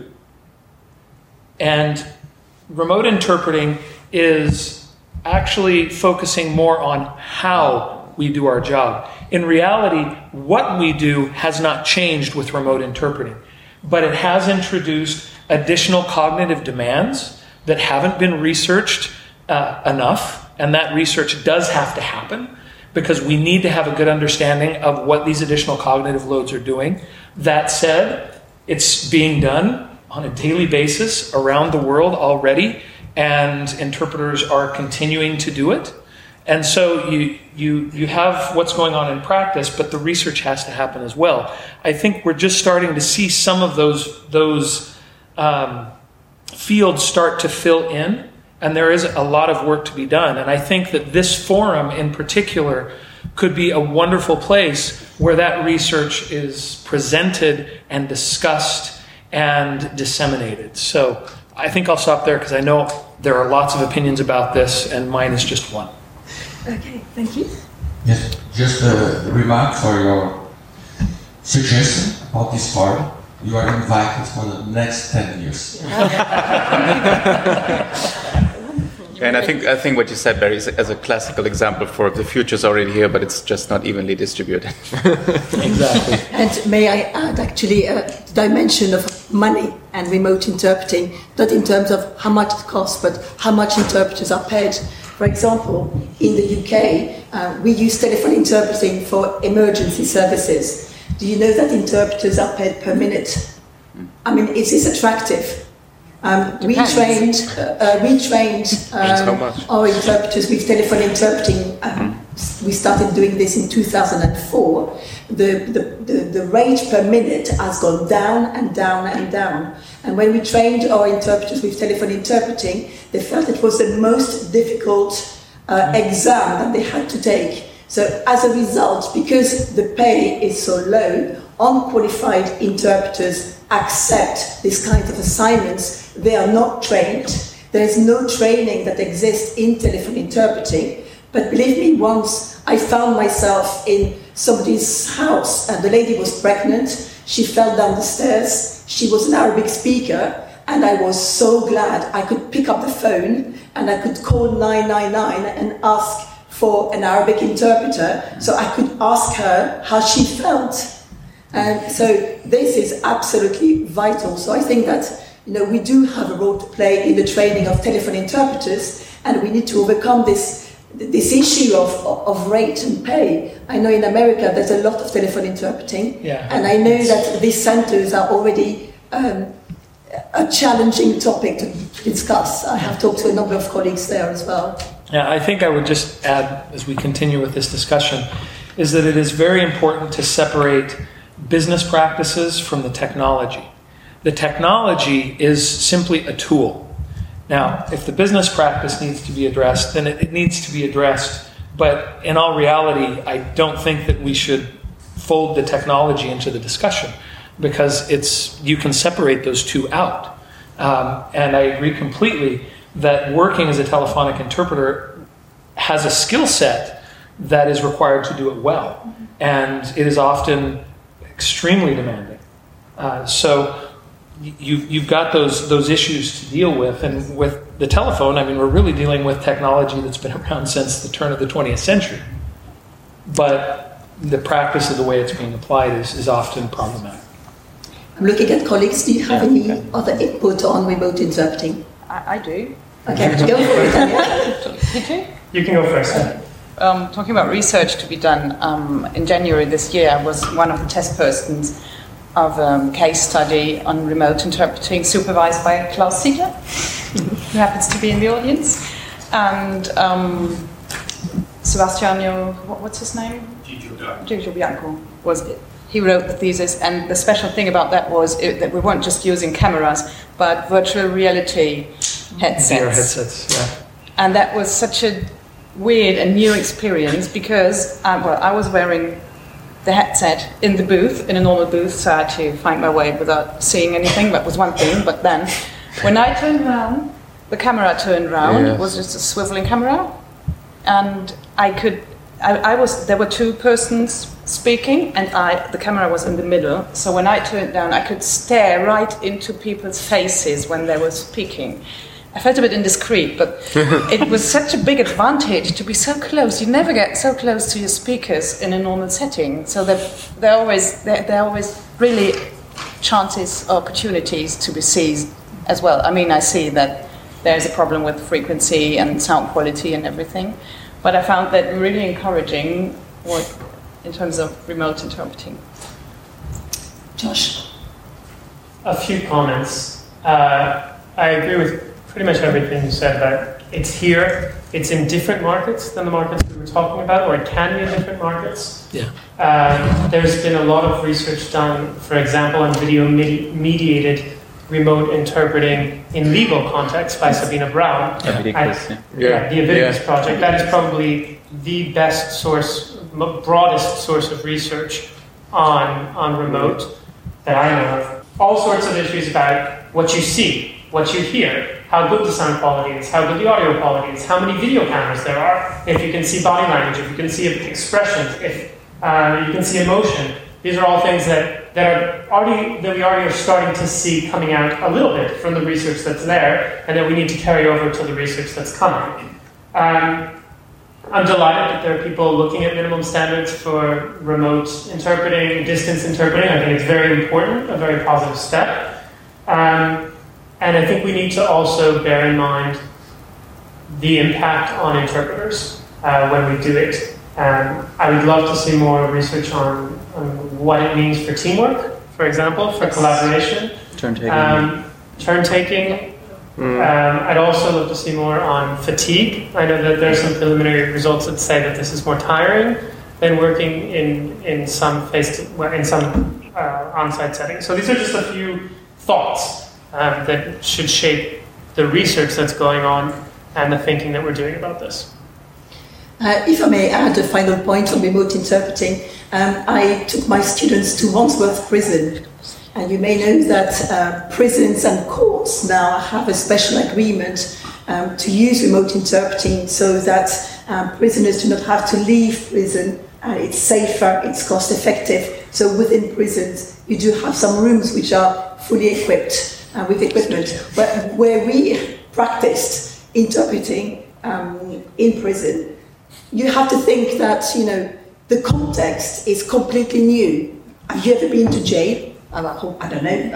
And remote interpreting is actually focusing more on how we do our job. In reality, what we do has not changed with remote interpreting, but it has introduced additional cognitive demands that haven't been researched enough, and that research does have to happen because we need to have a good understanding of what these additional cognitive loads are doing. That said, it's being done on a daily basis around the world already, and interpreters are continuing to do it. And so you have what's going on in practice, but the research has to happen as well. I think we're just starting to see some of those fields start to fill in, and there is a lot of work to be done. And I think that this forum in particular could be a wonderful place where that research is presented and discussed and disseminated. So I think I'll stop there because I know there are lots of opinions about this, and mine is just one. Okay, thank you. Yes, just a remark for your suggestion about this party. You are invited for the next 10 years. And I think what you said, Barry, is as a classical example for the future's already here, but it's just not evenly distributed. Exactly. And may I add, actually, a dimension of money and remote interpreting, not in terms of how much it costs, but how much interpreters are paid. For example, in the UK, we use telephone interpreting for emergency services. Do you know that interpreters are paid per minute? I mean, is this attractive? We trained our interpreters with telephone interpreting. We started doing this in 2004. The rate per minute has gone down and down and down. And when we trained our interpreters with telephone interpreting, they felt it was the most difficult exam that they had to take. So as a result, because the pay is so low, unqualified interpreters accept this kind of assignments. They are not trained. There is no training that exists in telephone interpreting. But believe me, once I found myself in somebody's house and the lady was pregnant, she fell down the stairs, she was an Arabic speaker, and I was so glad I could pick up the phone and I could call 999 and ask for an Arabic interpreter so I could ask her how she felt. And so this is absolutely vital. So I think that we do have a role to play in the training of telephone interpreters, and we need to overcome this issue of rate and pay. I know in America there's a lot of telephone interpreting, and I know that these centers are already a challenging topic to discuss. I have talked to a number of colleagues there as well. Yeah, I think I would just add, as we continue with this discussion, is that it is very important to separate business practices from the technology. The technology is simply a tool. Now, if the business practice needs to be addressed, then it needs to be addressed. But in all reality, I don't think that we should fold the technology into the discussion, because you can separate those two out. And I agree completely that working as a telephonic interpreter has a skill set that is required to do it well. And it is often extremely demanding. So you've got those issues to deal with. And with the telephone, I mean, we're really dealing with technology that's been around since the turn of the 20th century. But the practice of the way it's being applied is often problematic. I'm looking at colleagues. Do you have any other input on remote interpreting? I do. Okay, go for it, Daniel. You can go first. Talking about research to be done, in January this year, I was one of the test persons of a case study on remote interpreting supervised by Klaus Siegler, who happens to be in the audience, and Sebastiano, what's his name? Gigio Bianco was it. He wrote the thesis, and the special thing about that was that we weren't just using cameras, but virtual reality headsets. VR headsets, yeah. And that was such a weird and new experience because, I was wearing the headset in the booth, in a normal booth, so I had to find my way without seeing anything. That was one thing. But then, when I turned around, the camera turned around. It was just a swiveling camera, and there were two persons speaking, and the camera was in the middle. So when I turned down, I could stare right into people's faces when they were speaking. I felt a bit indiscreet, but it was such a big advantage to be so close. You never get so close to your speakers in a normal setting. So there are always really chances, opportunities to be seized as well. I mean, I see that there's a problem with frequency and sound quality and everything, but I found that really encouraging in terms of remote interpreting. Josh? A few comments. I agree with pretty much everything you said about it's here. It's in different markets than the markets we were talking about, or it can be in different markets. Yeah. There's been a lot of research done, for example, on video-mediated remote interpreting in legal context by Sabina Brown. The Avidicus Project. That is probably the best source broadest source of research on remote that I know of. All sorts of issues about what you see, what you hear, how good the sound quality is, how good the audio quality is, how many video cameras there are, if you can see body language, if you can see expressions, if you can see emotion. These are all things that we already are starting to see coming out a little bit from the research that's there, and that we need to carry over to the research that's coming. I'm delighted that there are people looking at minimum standards for remote interpreting, distance interpreting. I think it's very important, a very positive step. And I think we need to also bear in mind the impact on interpreters when we do it. I would love to see more research on what it means for teamwork, for example, for collaboration. Turn-taking. I'd also love to see more on fatigue. I know that there's some preliminary results that say that this is more tiring than working in some on-site settings. So these are just a few thoughts that should shape the research that's going on and the thinking that we're doing about this. If I may add a final point on remote interpreting, I took my students to Wandsworth Prison. And you may know that prisons and courts now have a special agreement to use remote interpreting so that prisoners do not have to leave prison. It's safer, it's cost effective. So within prisons, you do have some rooms which are fully equipped with equipment. But where we practiced interpreting in prison, you have to think that, the context is completely new. Have you ever been to jail? I don't know,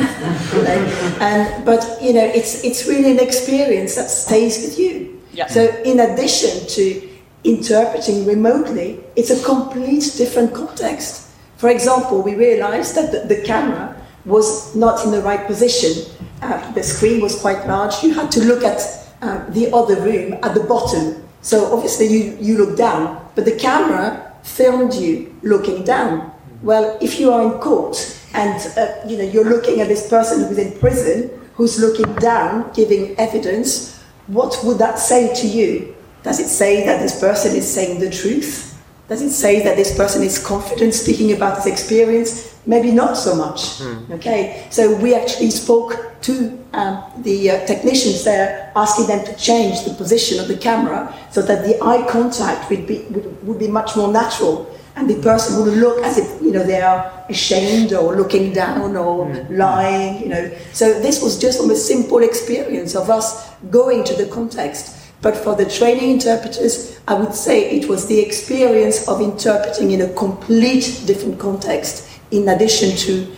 but it's really an experience that stays with you. Yeah. So in addition to interpreting remotely, it's a complete different context. For example, we realized that the camera was not in the right position. The screen was quite large. You had to look at the other room at the bottom. So obviously you look down, but the camera filmed you looking down. Well, if you are in court, and you're looking at this person who's in prison, who's looking down, giving evidence, what would that say to you? Does it say that this person is saying the truth? Does it say that this person is confident speaking about his experience? Maybe not so much. Okay, so we actually spoke to the technicians there, asking them to change the position of the camera so that the eye contact would be much more natural. And the person would look as if, they are ashamed or looking down or lying, So this was just from a simple experience of us going to the context. But for the training interpreters, I would say it was the experience of interpreting in a complete different context in addition to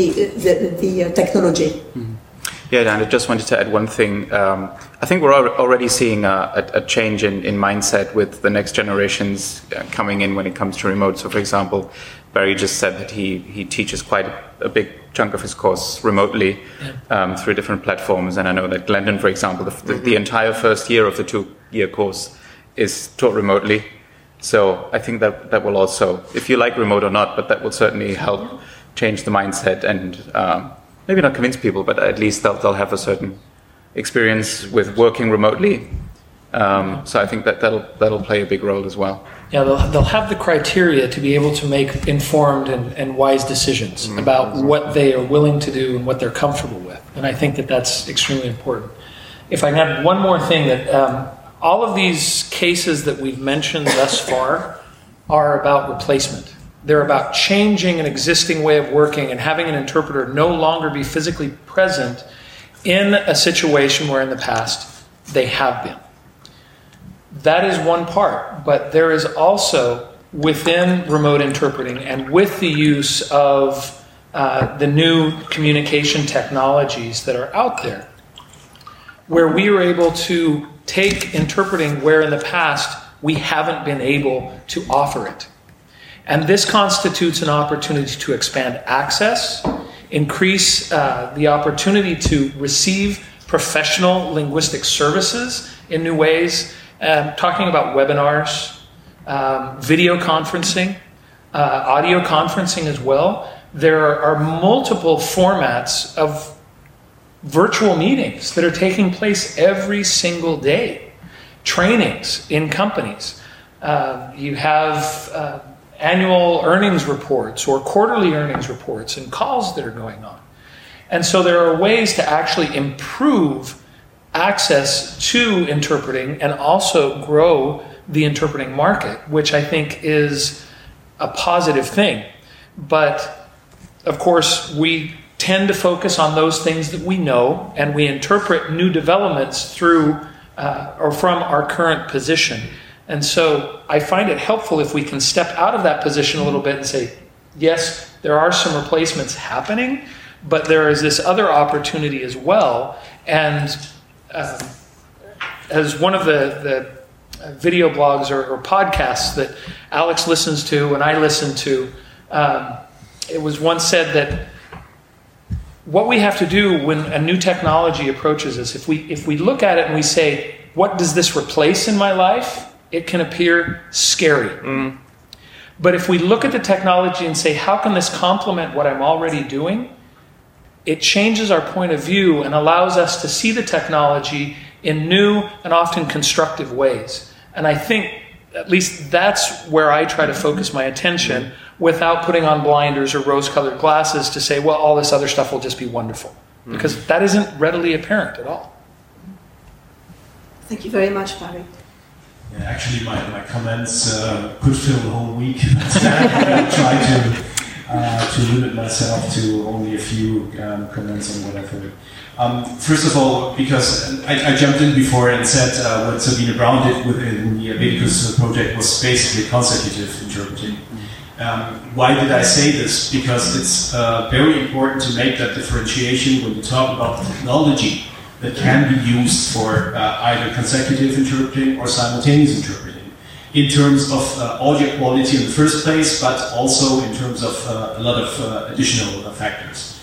the technology. Mm-hmm. Yeah, Dan, I just wanted to add one thing. I think we're already seeing a change in mindset with the next generations coming in when it comes to remote. So, for example, Barry just said that he teaches quite a big chunk of his course remotely through different platforms. And I know that Glendon, for example, the entire first year of the 2-year course is taught remotely. So I think that will also, if you like remote or not, but that will certainly help change the mindset and maybe not convince people, but at least they'll have a certain experience with working remotely. So I think that'll play a big role as well. Yeah, they'll have the criteria to be able to make informed and wise decisions about what they are willing to do and what they're comfortable with. And I think that's extremely important. If I can add one more thing, that all of these cases that we've mentioned thus far are about replacement. They're about changing an existing way of working and having an interpreter no longer be physically present in a situation where in the past they have been. That is one part, but there is also within remote interpreting and with the use of the new communication technologies that are out there, where we are able to take interpreting where in the past we haven't been able to offer it. And this constitutes an opportunity to expand access, increase the opportunity to receive professional linguistic services in new ways, talking about webinars, video conferencing, audio conferencing as well. There are multiple formats of virtual meetings that are taking place every single day, trainings in companies. You have annual earnings reports or quarterly earnings reports and calls that are going on. And so there are ways to actually improve access to interpreting and also grow the interpreting market, which I think is a positive thing. But of course, we tend to focus on those things that we know, and we interpret new developments through or from our current position. And so I find it helpful if we can step out of that position a little bit and say, yes, there are some replacements happening, but there is this other opportunity as well. And as one of the video blogs or podcasts that Alex listens to and I listen to, it was once said that what we have to do when a new technology approaches us, if we look at it and we say, what does this replace in my life? It can appear scary. Mm. But if we look at the technology and say, how can this complement what I'm already doing? It changes our point of view and allows us to see the technology in new and often constructive ways. And I think at least that's where I try to focus my attention without putting on blinders or rose-colored glasses to say, well, all this other stuff will just be wonderful. Because that isn't readily apparent at all. Thank you very much, Barry. Yeah, actually, my comments could fill the whole week. I try to limit myself to only a few comments on what I've heard. First of all, because I jumped in before and said what Sabine Brown did within the Medicus project was basically consecutive interpreting. Why did I say this? Because it's very important to make that differentiation when you talk about the technology that can be used for either consecutive interpreting or simultaneous interpreting, in terms of audio quality in the first place, but also in terms of a lot of additional factors.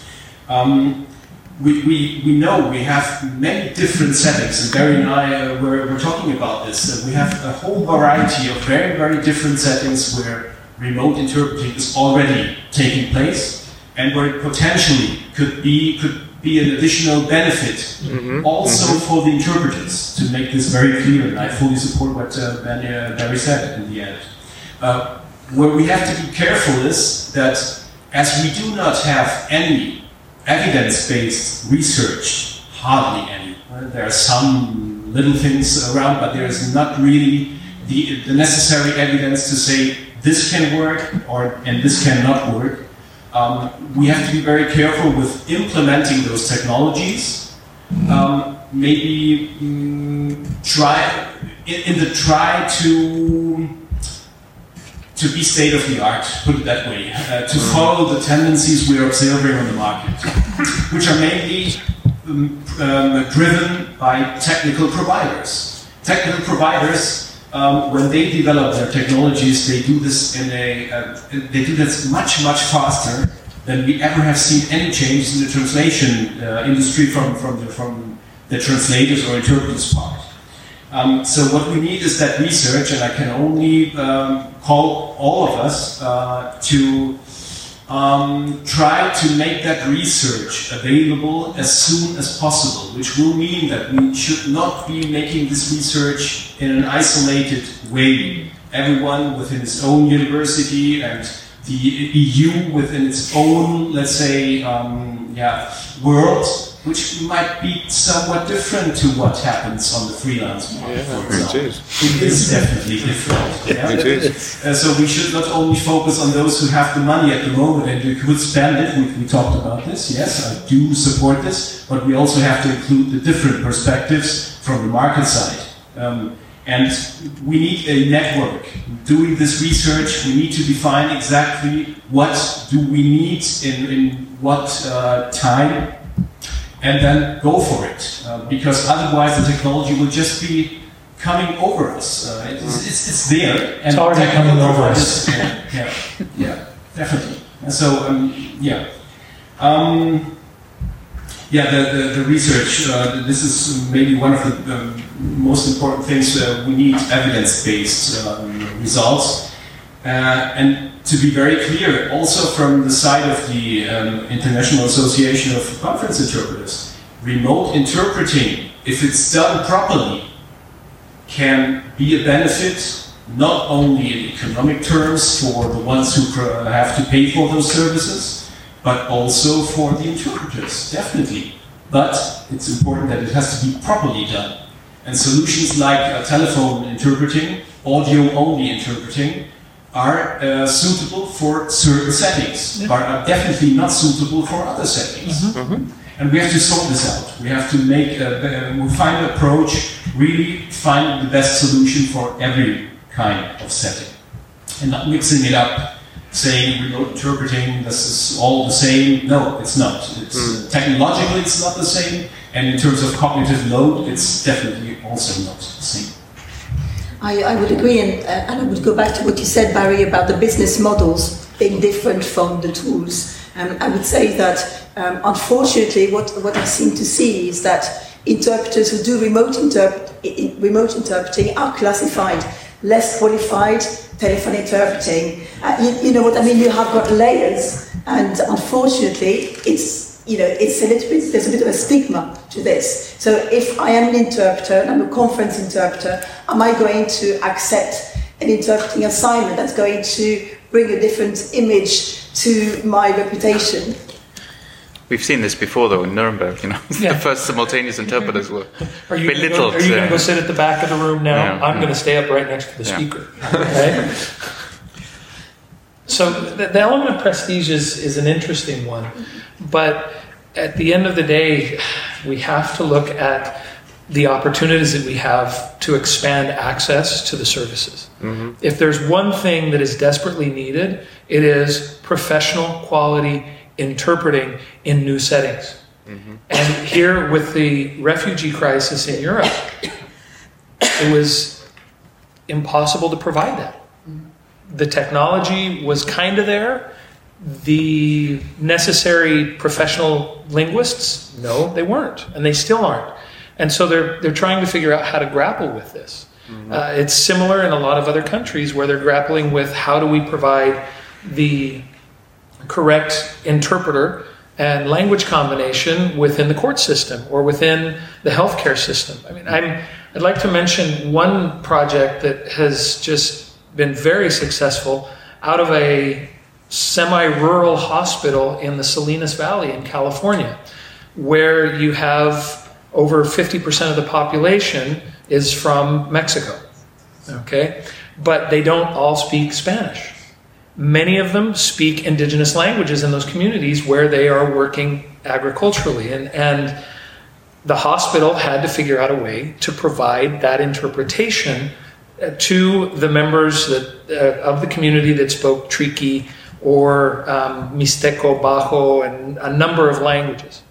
We know we have many different settings, and Barry and I we're talking about this. We have a whole variety of very, very different settings where remote interpreting is already taking place, and where it potentially could be an additional benefit also for the interpreters, to make this very clear. And I fully support what Barry said in the end. Where we have to be careful is that as we do not have any evidence-based research, hardly any. There are some little things around, but there is not really the necessary evidence to say this can work and this cannot work. We have to be very careful with implementing those technologies. Maybe try to be state of the art, put it that way, to follow the tendencies we are observing on the market, which are mainly driven by technical providers. Technical providers, when they develop their technologies, they do this much faster than we ever have seen any changes in the translation industry from the translators or interpreters part. So what we need is that research, and I can only call all of us to try to make that research available as soon as possible, which will mean that we should not be making this research in an isolated way. Everyone within its own university and the EU within its own, let's say, world, which might be somewhat different to what happens on the freelance market, for example. It is definitely different. So we should not only focus on those who have the money at the moment and who could spend it. We talked about this. Yes, I do support this, but we also have to include the different perspectives from the market side. And we need a network. Doing this research, we need to define exactly what do we need in what time, and then go for it, because otherwise the technology will just be coming over us. It's there. And it's already coming over us. Yeah, definitely. And so, the research, this is maybe one of the most important things. We need evidence-based results. And to be very clear, also from the side of the International Association of Conference Interpreters, remote interpreting, if it's done properly, can be a benefit not only in economic terms for the ones who have to pay for those services, but also for the interpreters, definitely. But it's important that it has to be properly done. And solutions like telephone interpreting, audio-only interpreting, are suitable for certain settings, but are definitely not suitable for other settings. And we have to sort this out. We have to find an approach, really find the best solution for every kind of setting. And not mixing it up, saying remote interpreting, this is all the same. No, it's not. It's technologically it's not the same, and in terms of cognitive load, it's definitely also not the same. I would agree, and I would go back to what you said, Barry, about the business models being different from the tools. I would say that, unfortunately, what I seem to see is that interpreters who do remote interpreting are classified less qualified telephone interpreting. You know what I mean? You have got layers, and unfortunately, it's a little bit. There's a bit of a stigma to this. So if I am an interpreter and I'm a conference interpreter, am I going to accept an interpreting assignment that's going to bring a different image to my reputation? We've seen this before, though, in Nuremberg. The first simultaneous interpreters were belittled. Are you going to go sit at the back of the room now? Yeah. I'm going to stay up right next to the speaker. Okay? So the element of prestige is an interesting one, but at the end of the day, we have to look at the opportunities that we have to expand access to the services. If there's one thing that is desperately needed, it is professional quality interpreting in new settings. And here with the refugee crisis in Europe, it was impossible to provide that. The technology was kind of there. The necessary professional linguists, no, they weren't, and they still aren't. And so they're trying to figure out how to grapple with this. It's similar in a lot of other countries where they're grappling with how do we provide the correct interpreter and language combination within the court system or within the healthcare system. I mean, I'd like to mention one project that has just been very successful out of a semi-rural hospital in the Salinas Valley in California, where you have over 50% of the population is from Mexico, okay? But they don't all speak Spanish. Many of them speak indigenous languages in those communities where they are working agriculturally. And the hospital had to figure out a way to provide that interpretation to the members of the community that spoke Triqui or Mixteco, Bajo, and a number of languages.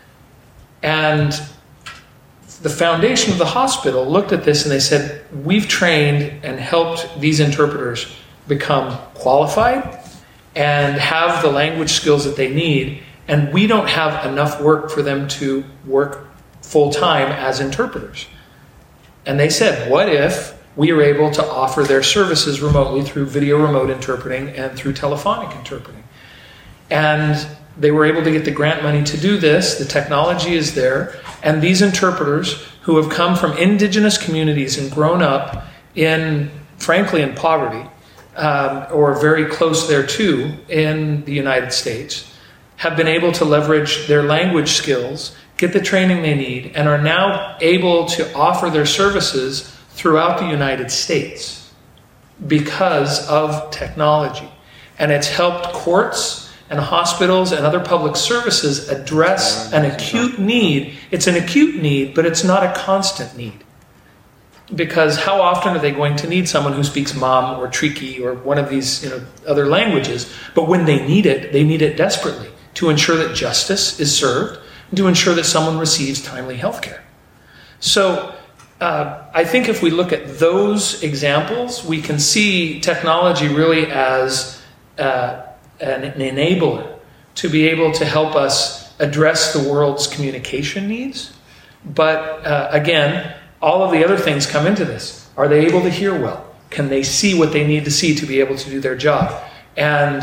And the foundation of the hospital looked at this and they said, we've trained and helped these interpreters become qualified and have the language skills that they need, and we don't have enough work for them to work full-time as interpreters. And they said, what if we are able to offer their services remotely through video remote interpreting and through telephonic interpreting? And they were able to get the grant money to do this. The technology is there. And these interpreters who have come from indigenous communities and grown up frankly, in poverty, or very close thereto in the United States, have been able to leverage their language skills, get the training they need, and are now able to offer their services throughout the United States because of technology. And it's helped courts and hospitals and other public services address an acute need. It's an acute need, but it's not a constant need. Because how often are they going to need someone who speaks Mam or Triqui or one of these other languages? But when they need it desperately to ensure that justice is served and to ensure that someone receives timely health care. So I think if we look at those examples, we can see technology really as an enabler to be able to help us address the world's communication needs. But again, all of the other things come into this. Are they able to hear well? Can they see what they need to see to be able to do their job? And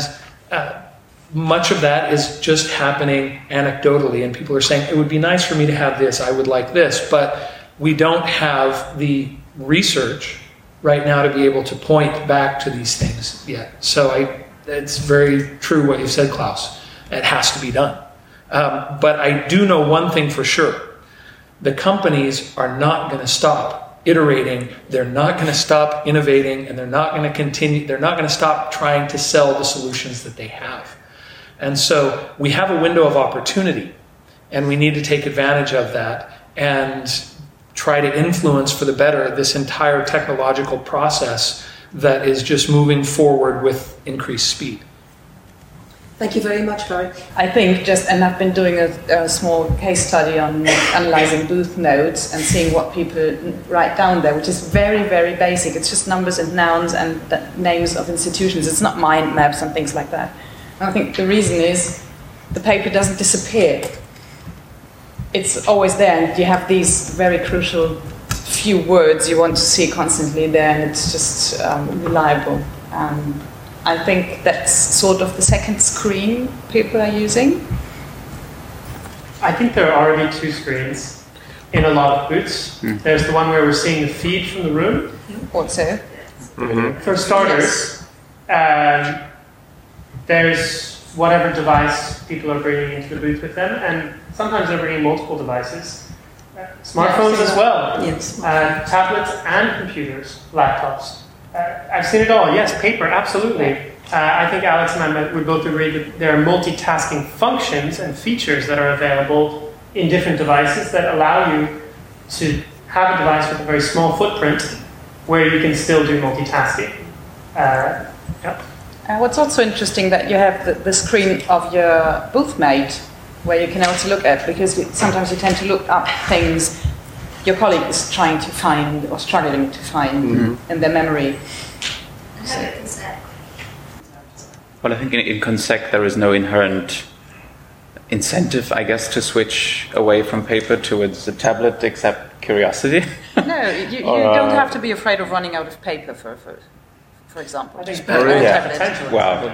much of that is just happening anecdotally. And people are saying, it would be nice for me to have this, I would like this. But we don't have the research right now to be able to point back to these things yet. So it's very true what you said, Klaus. It has to be done. But I do know one thing for sure. The companies are not going to stop iterating. They're not going to stop innovating, and they're not going to continue. They're not going to stop trying to sell the solutions that they have. And so we have a window of opportunity, and we need to take advantage of that and try to influence for the better this entire technological process that is just moving forward with increased speed. Thank you very much, Laurie. I think and I've been doing a small case study on analyzing booth notes and seeing what people write down there, which is very, very basic. It's just numbers and nouns and the names of institutions. It's not mind maps and things like that. And I think the reason is the paper doesn't disappear. It's always there, and you have these very crucial few words you want to see constantly there, and it's just reliable. I think that's sort of the second screen people are using. I think there are already two screens in a lot of booths. There's the one where we're seeing the feed from the room. Also. For starters, there's whatever device people are bringing into the booth with them, and sometimes they're bringing multiple devices. Smartphones as well. Yes. Tablets and computers, laptops. I've seen it all. Yes, paper, absolutely. I think Alex and I would both agree that there are multitasking functions and features that are available in different devices that allow you to have a device with a very small footprint where you can still do multitasking. What's also interesting that you have the screen of your booth mate where you can also look at, because sometimes you tend to look up things your colleague is trying to find or struggling to find in their memory. Well, I think in Consec there is no inherent incentive, I guess, to switch away from paper towards the tablet, except curiosity. No, you don't have to be afraid of running out of paper, for example. I think Wow.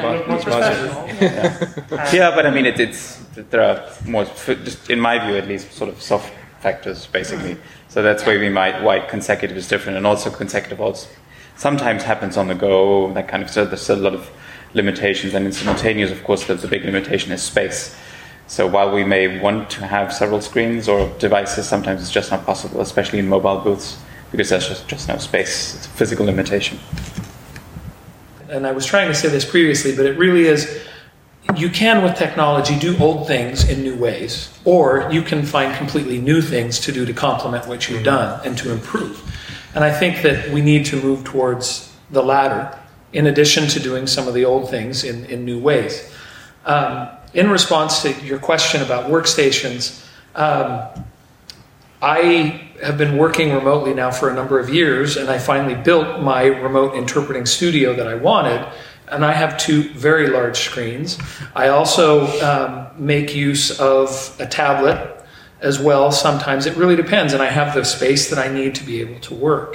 Yeah, but I mean, there are more, just in my view at least, sort of soft factors, basically. So that's why consecutive is different, and also consecutive also sometimes happens on the go, that kind of, so there's still a lot of limitations, and in simultaneous, of course, the big limitation is space. So while we may want to have several screens or devices, sometimes it's just not possible, especially in mobile booths, because there's just no space. It's a physical limitation. And I was trying to say this previously, but it really is, you can, with technology, do old things in new ways, or you can find completely new things to do to complement what you've done and to improve. And I think that we need to move towards the latter, in addition to doing some of the old things in new ways. In response to your question about workstations, I have been working remotely now for a number of years, and I finally built my remote interpreting studio that I wanted, and I have two very large screens. I also make use of a tablet as well sometimes. It really depends, and I have the space that I need to be able to work.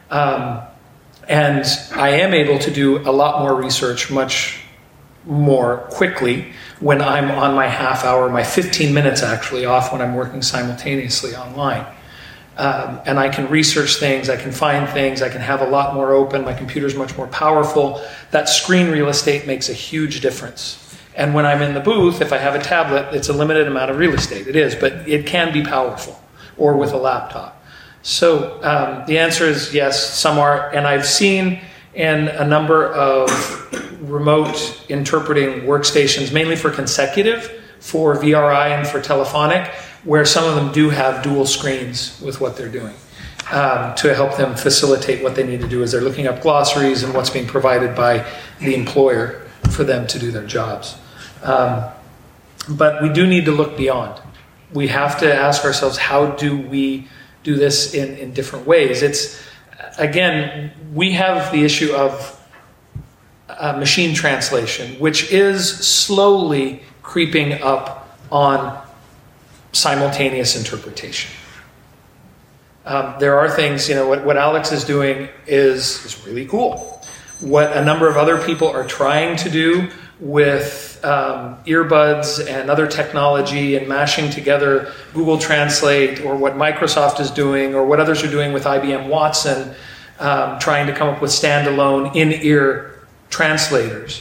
And I am able to do a lot more research much more quickly when I'm on my half hour, my 15 minutes actually off when I'm working simultaneously online. And I can research things, I can find things, I can have a lot more open, my computer's much more powerful. That screen real estate makes a huge difference. And when I'm in the booth, if I have a tablet, it's a limited amount of real estate. It is, but it can be powerful, or with a laptop. So the answer is yes, some are, and I've seen in a number of remote interpreting workstations, mainly for consecutive, for VRI and for telephonic, where some of them do have dual screens with what they're doing to help them facilitate what they need to do as they're looking up glossaries and what's being provided by the employer for them to do their jobs. But we do need to look beyond. We have to ask ourselves, how do we do this in different ways? It's, again, we have the issue of machine translation, which is slowly creeping up on simultaneous interpretation. There are things, what Alex is doing is really cool. What a number of other people are trying to do with earbuds and other technology and mashing together Google Translate, or what Microsoft is doing, or what others are doing with IBM Watson, trying to come up with standalone in-ear translators.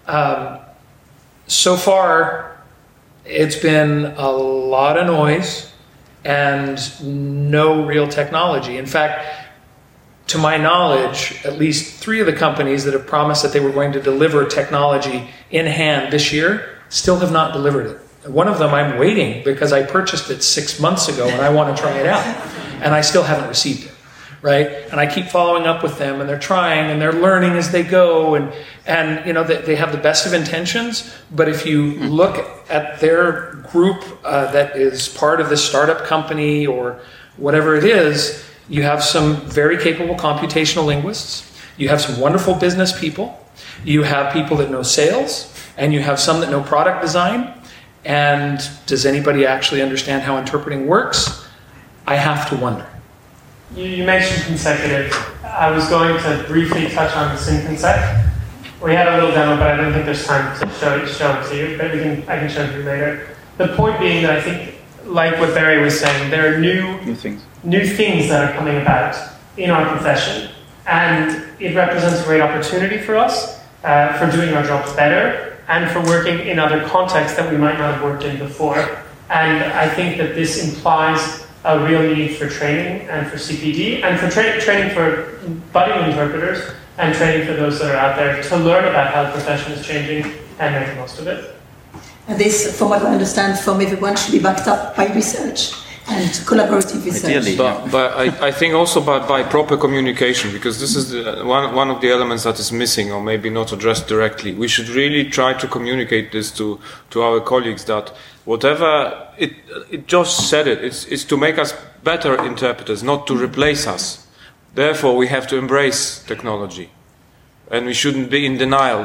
So far, it's been a lot of noise and no real technology. In fact, to my knowledge, at least 3 of the companies that have promised that they were going to deliver technology in hand this year still have not delivered it. One of them I'm waiting because I purchased it 6 months ago and I want to try it out. And I still haven't received it, right? And I keep following up with them, and they're trying and they're learning as they go. And you know, they have the best of intentions. But if you look at their group that is part of this startup company or whatever it is, you have some very capable computational linguists. You have some wonderful business people. You have people that know sales. And you have some that know product design. And does anybody actually understand how interpreting works? I have to wonder. You mentioned consecutive. I was going to briefly touch on synconsec. We had a little demo, but I don't think there's time to show it to you. But I can show it to you later. The point being that I think, like what Barry was saying, there are new things that are coming about in our profession, and it represents a great opportunity for us for doing our jobs better and for working in other contexts that we might not have worked in before. And I think that this implies a real need for training and for CPD and for training for budding interpreters and training for those that are out there to learn about how the profession is changing and make the most of it. And this, from what I understand from everyone, should be backed up by research and collaborative research. Ideally, but I think also by proper communication, because this is one of the elements that is missing or maybe not addressed directly. We should really try to communicate this to our colleagues that whatever it just said it's to make us better interpreters, not to replace us. Therefore, we have to embrace technology. And we shouldn't be in denial.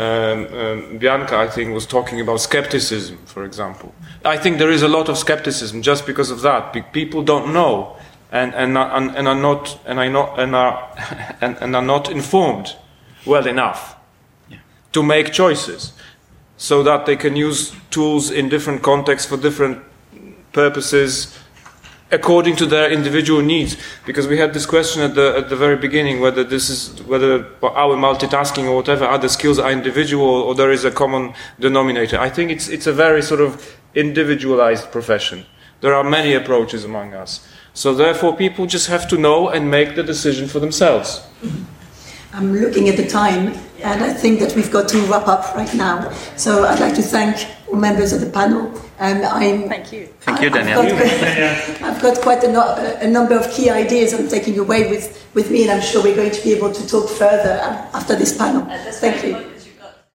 Bianca, I think, was talking about skepticism, for example. I think there is a lot of skepticism just because of that. People don't know and are not informed well enough to make choices, so that they can use tools in different contexts for different purposes, according to their individual needs. Because we had this question at the very beginning, whether our multitasking or whatever other skills are individual or there is a common denominator. I think it's a very sort of individualized profession. There are many approaches among us. So therefore people just have to know and make the decision for themselves. I'm looking at the time, and I think that we've got to wrap up right now. So I'd like to thank all members of the panel. Thank you. Thank you, Daniel. I've got quite a number of key ideas I'm taking away with me, and I'm sure we're going to be able to talk further after this panel. Thank you.